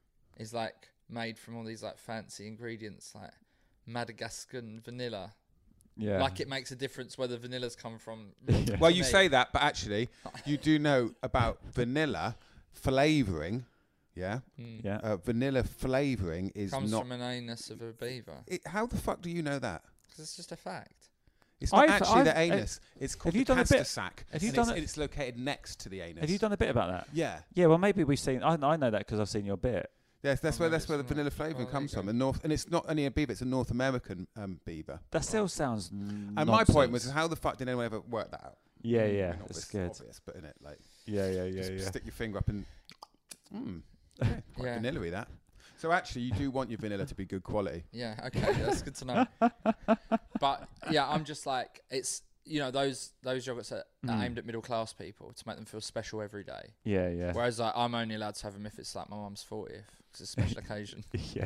is like made from all these like fancy ingredients, like Madagascan vanilla. Yeah. Like it makes a difference where the vanilla's come from. Yeah. Well, to you me. say that, but actually, you do know about vanilla flavouring Yeah. Mm. Yeah. Uh, vanilla flavouring is Comes not. from an anus of a beaver. It, how the fuck do you know that? Because it's just a fact. It's not I've- actually the I've- uh, anus. It's called have you the done a bit- castor sac. have you and done it's, it- it's located next to the anus. Have you done a bit about that? Yeah. Yeah. Well, maybe we've seen. I, I know that because I've seen your bit. Yes, that's Oh, where maybe that's where the it's not. vanilla flavouring Well, there comes you from. go. The North, and it's not only a beaver; it's a North American um, beaver. That still sounds. And my point was, how the fuck did anyone ever work that out? Yeah, I mean, yeah, obvious, it's good. Obvious, but in it, like, Yeah, yeah, yeah, just yeah. stick your finger up and, mm, yeah, quite Yeah. vanilla-y that. So actually, you do want your vanilla to be good quality. Yeah, okay, that's good to know. But yeah, I'm just like, it's, you know, those those yogurts are, are Mm. aimed at middle class people to make them feel special every day. Yeah, yeah. Whereas like, I'm only allowed to have them if it's like my mum's fortieth, because it's a special occasion. yeah.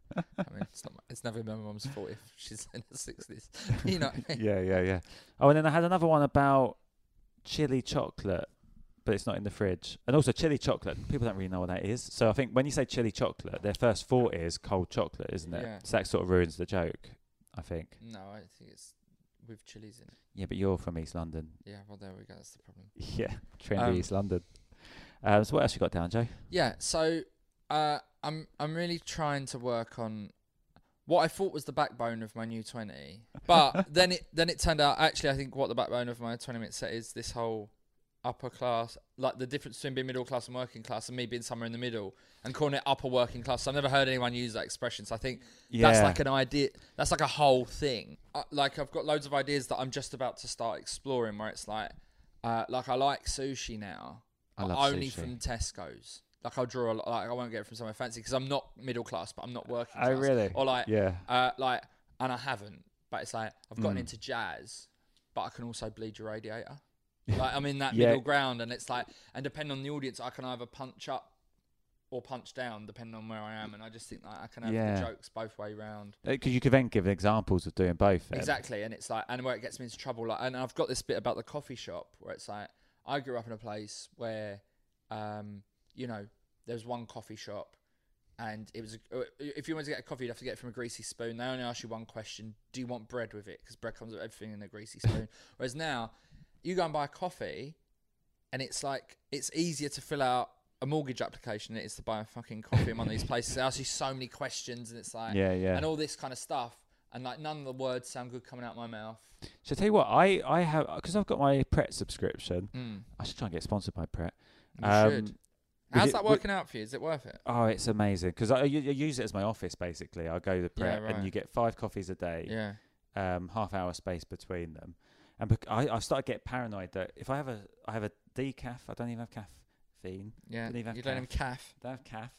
I mean, it's not. My, it's never been my mum's fortieth. She's in her sixties. You know. What I mean? Yeah, yeah, yeah. Oh, and then I had another one about chili chocolate, but it's not in the fridge. And also chili chocolate, people don't really know what that is. So I think when you say chili chocolate, their first thought is cold chocolate, isn't it? Yeah. So that sort of ruins the joke, I think. No, I think it's with chilies in it. Yeah, but you're from East London. Yeah, well, there we go. That's the problem. Yeah, trendy Um, East London. Um, so what else you got down, Joe? Yeah, so uh, I'm I'm really trying to work on what I thought was the backbone of my new twenty, but then it then it turned out actually I think what the backbone of my twenty minute set is this whole upper class, like the difference between being middle class and working class, and me being somewhere in the middle and calling it upper working class. So I've never heard anyone use that expression. So I think that's Yeah. like an idea. That's like a whole thing. Uh, like I've got loads of ideas that I'm just about to start exploring. Where it's like, uh, like I like sushi now, I but love only sushi. from Tesco's. Like I'll draw a lot, like I won't get it from somewhere fancy because I'm not middle class, but I'm not working Oh, class. really? Or like, Yeah. uh, like, and I haven't. But it's like I've gotten Mm. into jazz, but I can also bleed your radiator. Like I'm in that Yeah. middle ground, and it's like, and depending on the audience, I can either punch up or punch down, depending on where I am. And I just think like I can have Yeah. the jokes both way round. Because you could then give examples of doing both. Then. Exactly, and it's like, and where it gets me into trouble, like, and I've got this bit about the coffee shop where it's like, I grew up in a place where, um, you know, there's one coffee shop, and it was, a, if you wanted to get a coffee, you'd have to get it from a greasy spoon. They only ask you one question: do you want bread with it? Because bread comes with everything in a greasy spoon. Whereas now, you go and buy a coffee, and it's like it's easier to fill out a mortgage application than it is to buy a fucking coffee in one of these places. They ask you so many questions, and it's like, Yeah, yeah. and all this kind of stuff. And like none of the words sound good coming out my mouth. So I tell you what, I, I have, because I've got my Pret subscription. Mm. I should try and get sponsored by Pret. You Um, should. with How's it- that with- working out for you? Is it worth it? Oh, it's amazing because I, I u- I use it as my office basically. I go to the Pret Yeah, right. and you get five coffees a day, Yeah. um, half hour space between them, and bec- I I started to get paranoid that if I have a I have a decaf, I don't even have caffeine. Yeah. Don't even have You don't have calf. Don't have calf.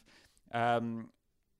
Um,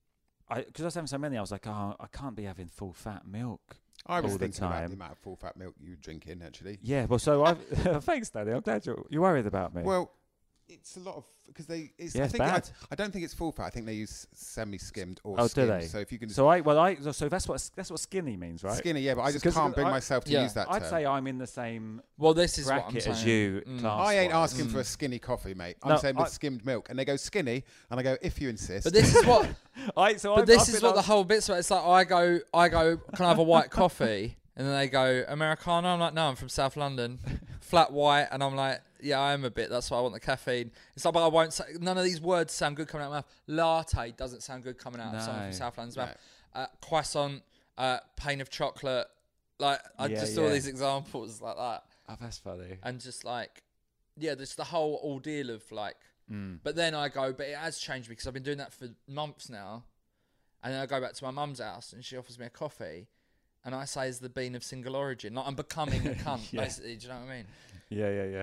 I because I was having so many, I was like, oh, I can't be having full fat milk. I was all the thinking about time. the amount of full fat milk you drink in, actually. Yeah, well, so I thanks, Danny. I'm glad you're you're worried about me. Well, it's a lot of because they. It's, Yeah, I it's think bad. I, I don't think it's full fat. I think they use semi-skimmed or Oh, do skimmed. they? So if you can, so I well I so that's what that's what skinny means, right? skinny, yeah. But I just 'Cause can't bring I- myself to yeah, use that I'd term. say I'm in the same Well, this is what I'm bracket saying. as you. Mm. class I ain't wise. asking for a Mm. skinny coffee, mate. I'm No, saying with I- skimmed milk, and they go skinny, and I go if you insist. But this is what. I, so but I've- this I've is been what the asked- whole bit's about. It's like I go, I go. Can I have a white coffee? And then they go Americano. I'm like, no, I'm from South London, flat white. And I'm like, yeah, I am a bit. That's why I want the caffeine. It's like, but I won't say. None of these words sound good coming out of my mouth. Latte doesn't sound good coming out of someone from No. South London's mouth. Uh, croissant, uh, pane of chocolate. Like I Yeah, just yeah. saw these examples like that. Oh, that's funny. And just like, yeah, there's the whole ordeal of like, Mm. but then I go, but it has changed because I've been doing that for months now. And then I go back to my mum's house and she offers me a coffee. And I say, is the bean of single origin? Like I'm becoming a cunt, Yeah. basically. Do you know what I mean? Yeah, yeah, yeah.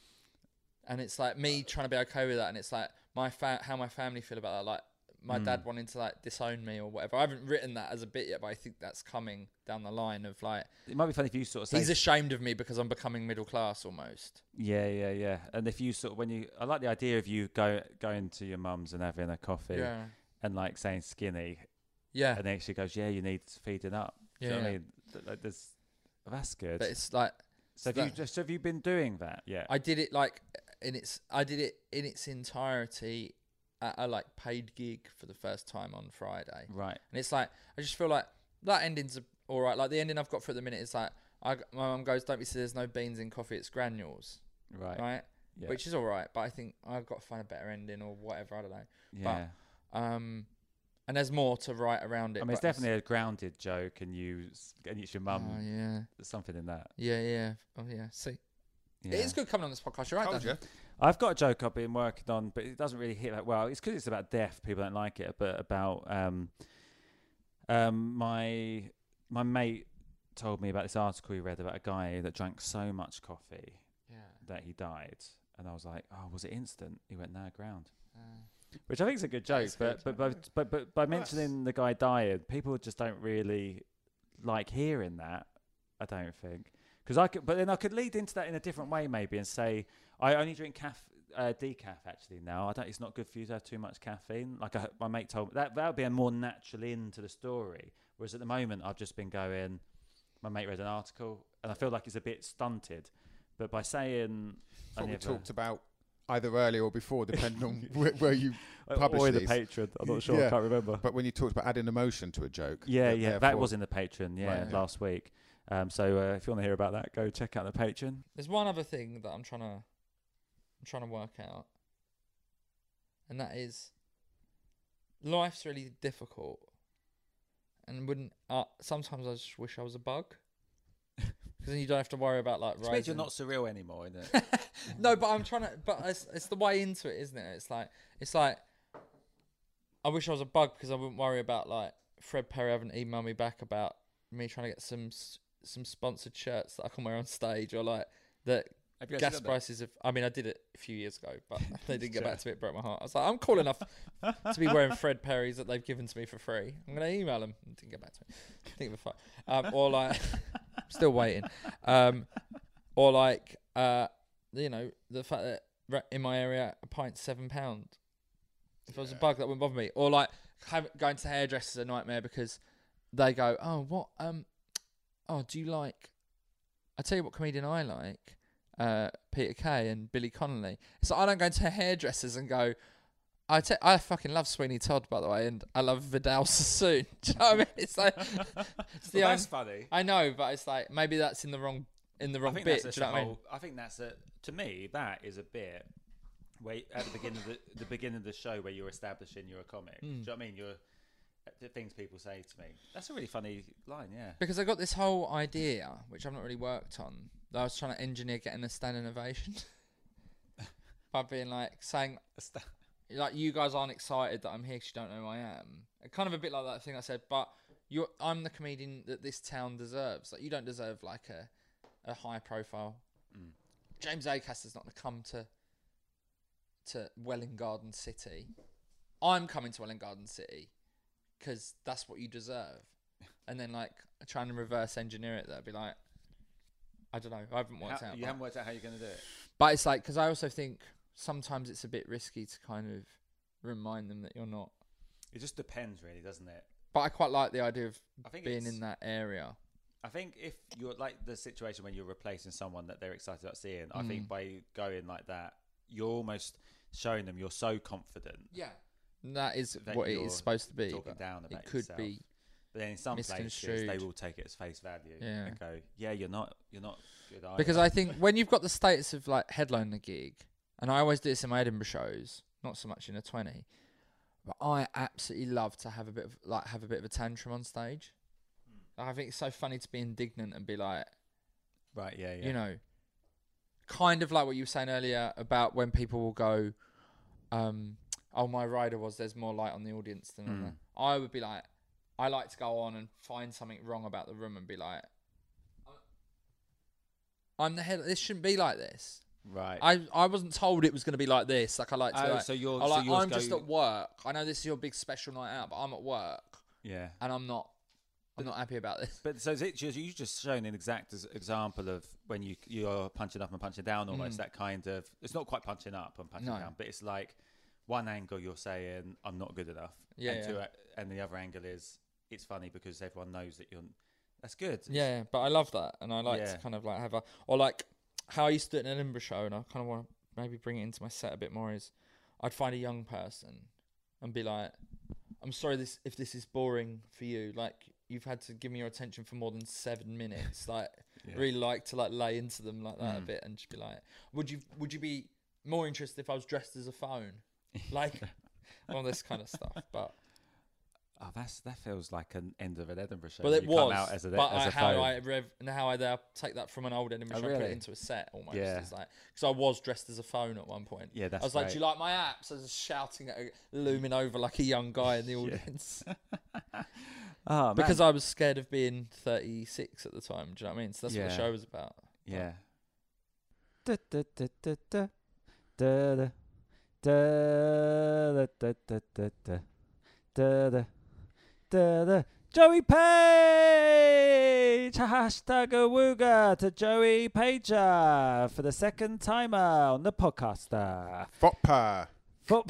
And it's like me trying to be okay with that. And it's like my fa- how my family feel about that. Like my Mm. dad wanting to like disown me or whatever. I haven't written that as a bit yet, but I think that's coming down the line of like, It might be funny if you sort of say, he's ashamed of me because I'm becoming middle class almost. yeah, yeah, yeah. And if you sort of when you, I like the idea of you go going to your mum's and having a coffee Yeah. and like saying skinny, Yeah. and then she goes, yeah, you need feeding up. Do you know Yeah, what I yeah. mean? Th- Like, there's, that's good. But it's like, So have you that- just have you been doing that? Yeah. I did it like in its I did it in its entirety at a like paid gig for the first time on Friday. Right. And it's like I just feel like that ending's all right. Like the ending I've got for at the minute is like I, my mum goes, "Don't be silly. There's no beans in coffee. It's granules." Right. Right. Yeah. which is all right. But I think I've got to find a better ending or whatever. I don't know. Yeah. But, um, and there's more to write around it. I mean, it's but definitely a grounded joke, and you and it's your mum. Oh, yeah. There's something in that. Yeah, yeah. Oh, yeah. See, Yeah. it is good coming on this podcast. You're right, Told Dan. you. I've got a joke I've been working on, but it doesn't really hit that well. It's because it's about death. People don't like it, but about um, um, my my mate told me about this article he read about a guy that drank so much coffee Yeah. that he died, and I was like, "Oh, was it instant?" He went, "No, ground." Uh, Which I think is a good That joke, is but, good. but but but but by Well, mentioning the guy dying, people just don't really like hearing that. I don't think, because I could, but then I could lead into that in a different way maybe and say I only drink caf, uh, decaf actually now. I don't. It's not good for you to have too much caffeine. Like I, my mate told me that that would be a more natural into the story. Whereas at the moment I've just been going. My mate read an article and I feel like it's a bit stunted, but by saying I What we never- talked about either earlier or before, depending on where, where you publish or in the these. Patreon. I'm not sure. Yeah. I can't remember. But when you talked about adding emotion to a joke. Yeah, that yeah, that therefore- was in the Patreon. Yeah, Right, yeah. last week. Um, so uh, if you want to hear about that, go check out the Patreon. There's one other thing that I'm trying to, I'm trying to work out, and that is, life's really difficult, and wouldn't uh, sometimes I just wish I was a bug, because then you don't have to worry about like Which means rising. you're not surreal anymore, isn't it? No, but I'm trying to. But it's, it's the way into it, isn't it? It's like it's like I wish I was a bug because I wouldn't worry about like Fred Perry having to email me back about me trying to get some s- some sponsored shirts that I can wear on stage, or like that Have you actually gas done that? prices of. I mean, I did it a few years ago, but they didn't get back to me. It broke my heart. I was like, I'm cool enough to be wearing Fred Perry's that they've given to me for free. I'm gonna email them. Didn't get back to me. Think of a fuck. Um, or like, still waiting. Um, or like, uh, you know, the fact that ra- in my area a pint's seven pound. If I was a bug, that wouldn't bother me. Or like, have, going to hairdressers is a nightmare because they go, oh, what? Um, oh, do you like? I tell you what comedian I like. Uh, Peter Kay and Billy Connolly. So I don't go to hairdressers and go. I te- I fucking love Sweeney Todd, by the way, and I love Vidal Sassoon. Do you know what I mean? It's like it's the Well, only- that's funny. I know, but it's like maybe that's in the wrong in the I wrong think bit. that's Do you a know what I mean? whole, I think that's a to me that is a bit where at the beginning of the, the beginning of the show where you're establishing you're a comic. Do you know what I mean? You're the things people say to me. That's a really funny line, yeah. Because I got this whole idea, which I've not really worked on, that I was trying to engineer getting a standing ovation by being like saying, like, you guys aren't excited that I'm here because you don't know who I am. Kind of a bit like that thing I said, but you're, I'm the comedian that this town deserves. Like, you don't deserve like a, a high profile. Mm. James Acaster's not going to come to to Welwyn Garden City. I'm coming to Welwyn Garden City because that's what you deserve. And then like trying to reverse engineer it, that'd be like, I don't know. I haven't worked How- out. you but, haven't worked out how you're going to do it. but it's like, because I also think sometimes it's a bit risky to kind of remind them that you're not. It just depends, really, doesn't it? But I quite like the idea of I think being it's- in that area. I think if you're like the situation when you're replacing someone that they're excited about seeing, I Mm. think by going like that, you're almost showing them you're so confident. Yeah. That is That what it you're is supposed to be. talking but down about it could yourself. be. But then in some places they Misconstrued. will take it as face value Yeah. and go, "Yeah, you're not, you're not good." Either. Because I think when you've got the status of like headlining a gig, and I always do this in my Edinburgh shows, not so much in a twenty, but I absolutely love to have a bit of like have a bit of a tantrum on stage. I think it's so funny to be indignant and be like, right, yeah, yeah, you know, kind of like what you were saying earlier about when people will go, um, "Oh, my rider was there's more light on the audience than on Mm. the." I would be like, I like to go on and find something wrong about the room and be like, I'm the head. This shouldn't be like this. right. I, I wasn't told it was going to be like this. Like I like to. Oh, like, so you're- I like, so yours I'm just go- at work. I know this is your big special night out, but I'm at work yeah. and I'm not. I'm not happy about this. But so is it just, you just shown an exact as- example of when you you're punching up and punching down, almost Mm. that kind of. It's not quite punching up and punching No. down, but it's like one angle you're saying I'm not good enough, Yeah, and, yeah. two, and the other angle is it's funny because everyone knows that you're. That's good. Yeah, but I love that, and I like Yeah. to kind of like have a or like how I used to do it in an Edinburgh show, and I kind of want to maybe bring it into my set a bit more. Is I'd find a young person and be like, "I'm sorry this if this is boring for you. Like you've had to give me your attention for more than seven minutes. Like Yeah. really like to like lay into them like that a Mm. bit, and just be like, would you would you be more interested if I was dressed as a phone, like all this kind of stuff. But oh, that's that feels like an end of an Edinburgh show. But it you was. Come out as a, but as I, a how phone. I rev, how I there take that from an old Edinburgh Oh, show, and put really? it into a set almost. Yeah. It's like because I was dressed as a phone at one point. Yeah, that's I was like, great. "Do you like my apps?" I was shouting at, looming over like a young guy in the audience. Oh, man. Because I was scared of being thirty-six at the time. Do you know what I mean? So that's what Yeah. the show was about. Yeah. Da, da, da, da, da, da, da, da, da, da, da, da, da, da, da, da. Joey Page! Hashtag awooga to Joey Pager for the second timer on the podcaster. Foppa. Fop-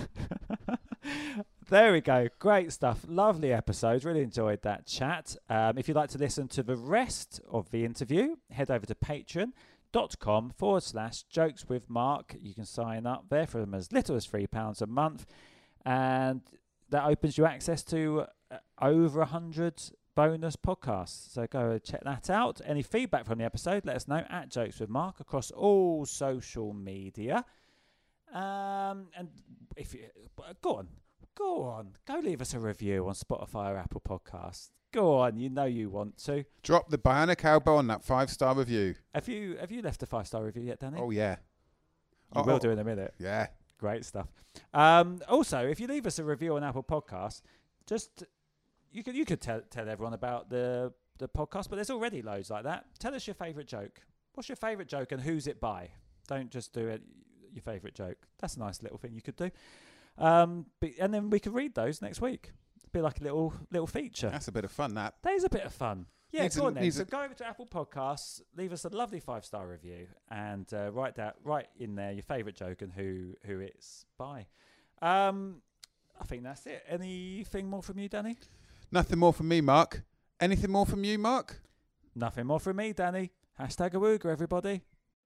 There we go. Great stuff. Lovely episode. Really enjoyed that chat. Um, if you'd like to listen to the rest of the interview, head over to patreon.com forward slash jokes with Mark. You can sign up there for them as little as three pounds a month. And that opens you access to uh, over one hundred bonus podcasts. So go check that out. Any feedback from the episode, let us know at Jokes with Mark across all social media. Um, and if you go on. Go on, go leave us a review on Spotify or Apple Podcasts. Go on, you know you want to. Drop the bionic elbow on that five-star review. Have you have you left a five-star review yet, Danny? Oh, yeah. You oh, will oh. do in a minute. Yeah. Great stuff. Um, also, if you leave us a review on Apple Podcasts, just you could you could tell tell everyone about the the podcast, but there's already loads like that. Tell us your favourite joke. What's your favourite joke and who's it by? Don't just do it your favourite joke. That's a nice little thing you could do. Um, but, and then we could read those next week. It'd be like a little little feature. That's a bit of fun, that. That is a bit of fun. Yeah, Needs go a- on then. needs So a- go over to Apple Podcasts, leave us a lovely five-star review, and uh, write that write in there your favourite joke and who who it's by. Um, I think that's it. Anything more from you, Danny? Nothing more from me, Mark. Anything more from you, Mark? Nothing more from me, Danny. Hashtag awooga, everybody.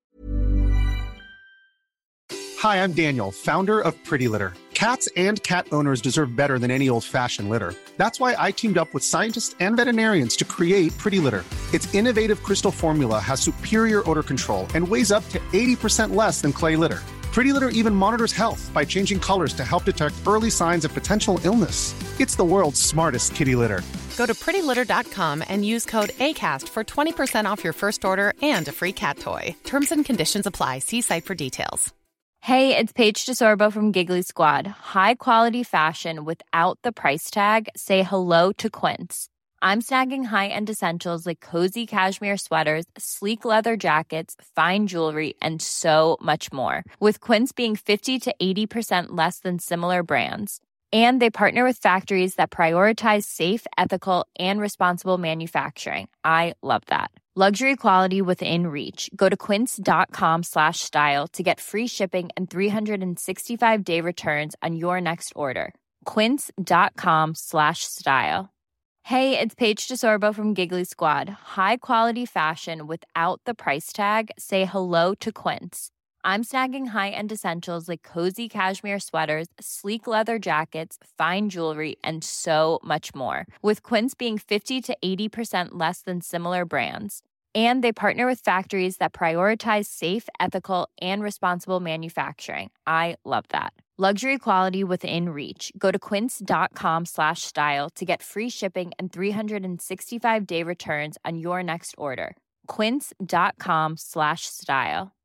Hi, I'm Daniel, founder of Pretty Litter. Cats and cat owners deserve better than any old-fashioned litter. That's why I teamed up with scientists and veterinarians to create Pretty Litter. Its innovative crystal formula has superior odor control and weighs up to eighty percent less than clay litter. Pretty Litter even monitors health by changing colors to help detect early signs of potential illness. It's the world's smartest kitty litter. Go to pretty litter dot com and use code ACAST for twenty percent off your first order and a free cat toy. Terms and conditions apply. See site for details. Hey, it's Paige DeSorbo from Giggly Squad. High quality fashion without the price tag. Say hello to Quince. I'm snagging high-end essentials like cozy cashmere sweaters, sleek leather jackets, fine jewelry, and so much more. With Quince being fifty to eighty percent less than similar brands. And they partner with factories that prioritize safe, ethical, and responsible manufacturing. I love that. Luxury quality within reach. Go to quince.com slash style to get free shipping and three sixty-five day returns on your next order. Quince.com slash style. Hey, it's Paige DeSorbo from Giggly Squad. High quality fashion without the price tag. Say hello to Quince. I'm snagging high-end essentials like cozy cashmere sweaters, sleek leather jackets, fine jewelry, and so much more. With Quince being fifty to eighty percent less than similar brands. And they partner with factories that prioritize safe, ethical, and responsible manufacturing. I love that. Luxury quality within reach. Go to quince.com slash style to get free shipping and three sixty-five day returns on your next order. Quince.com slash style.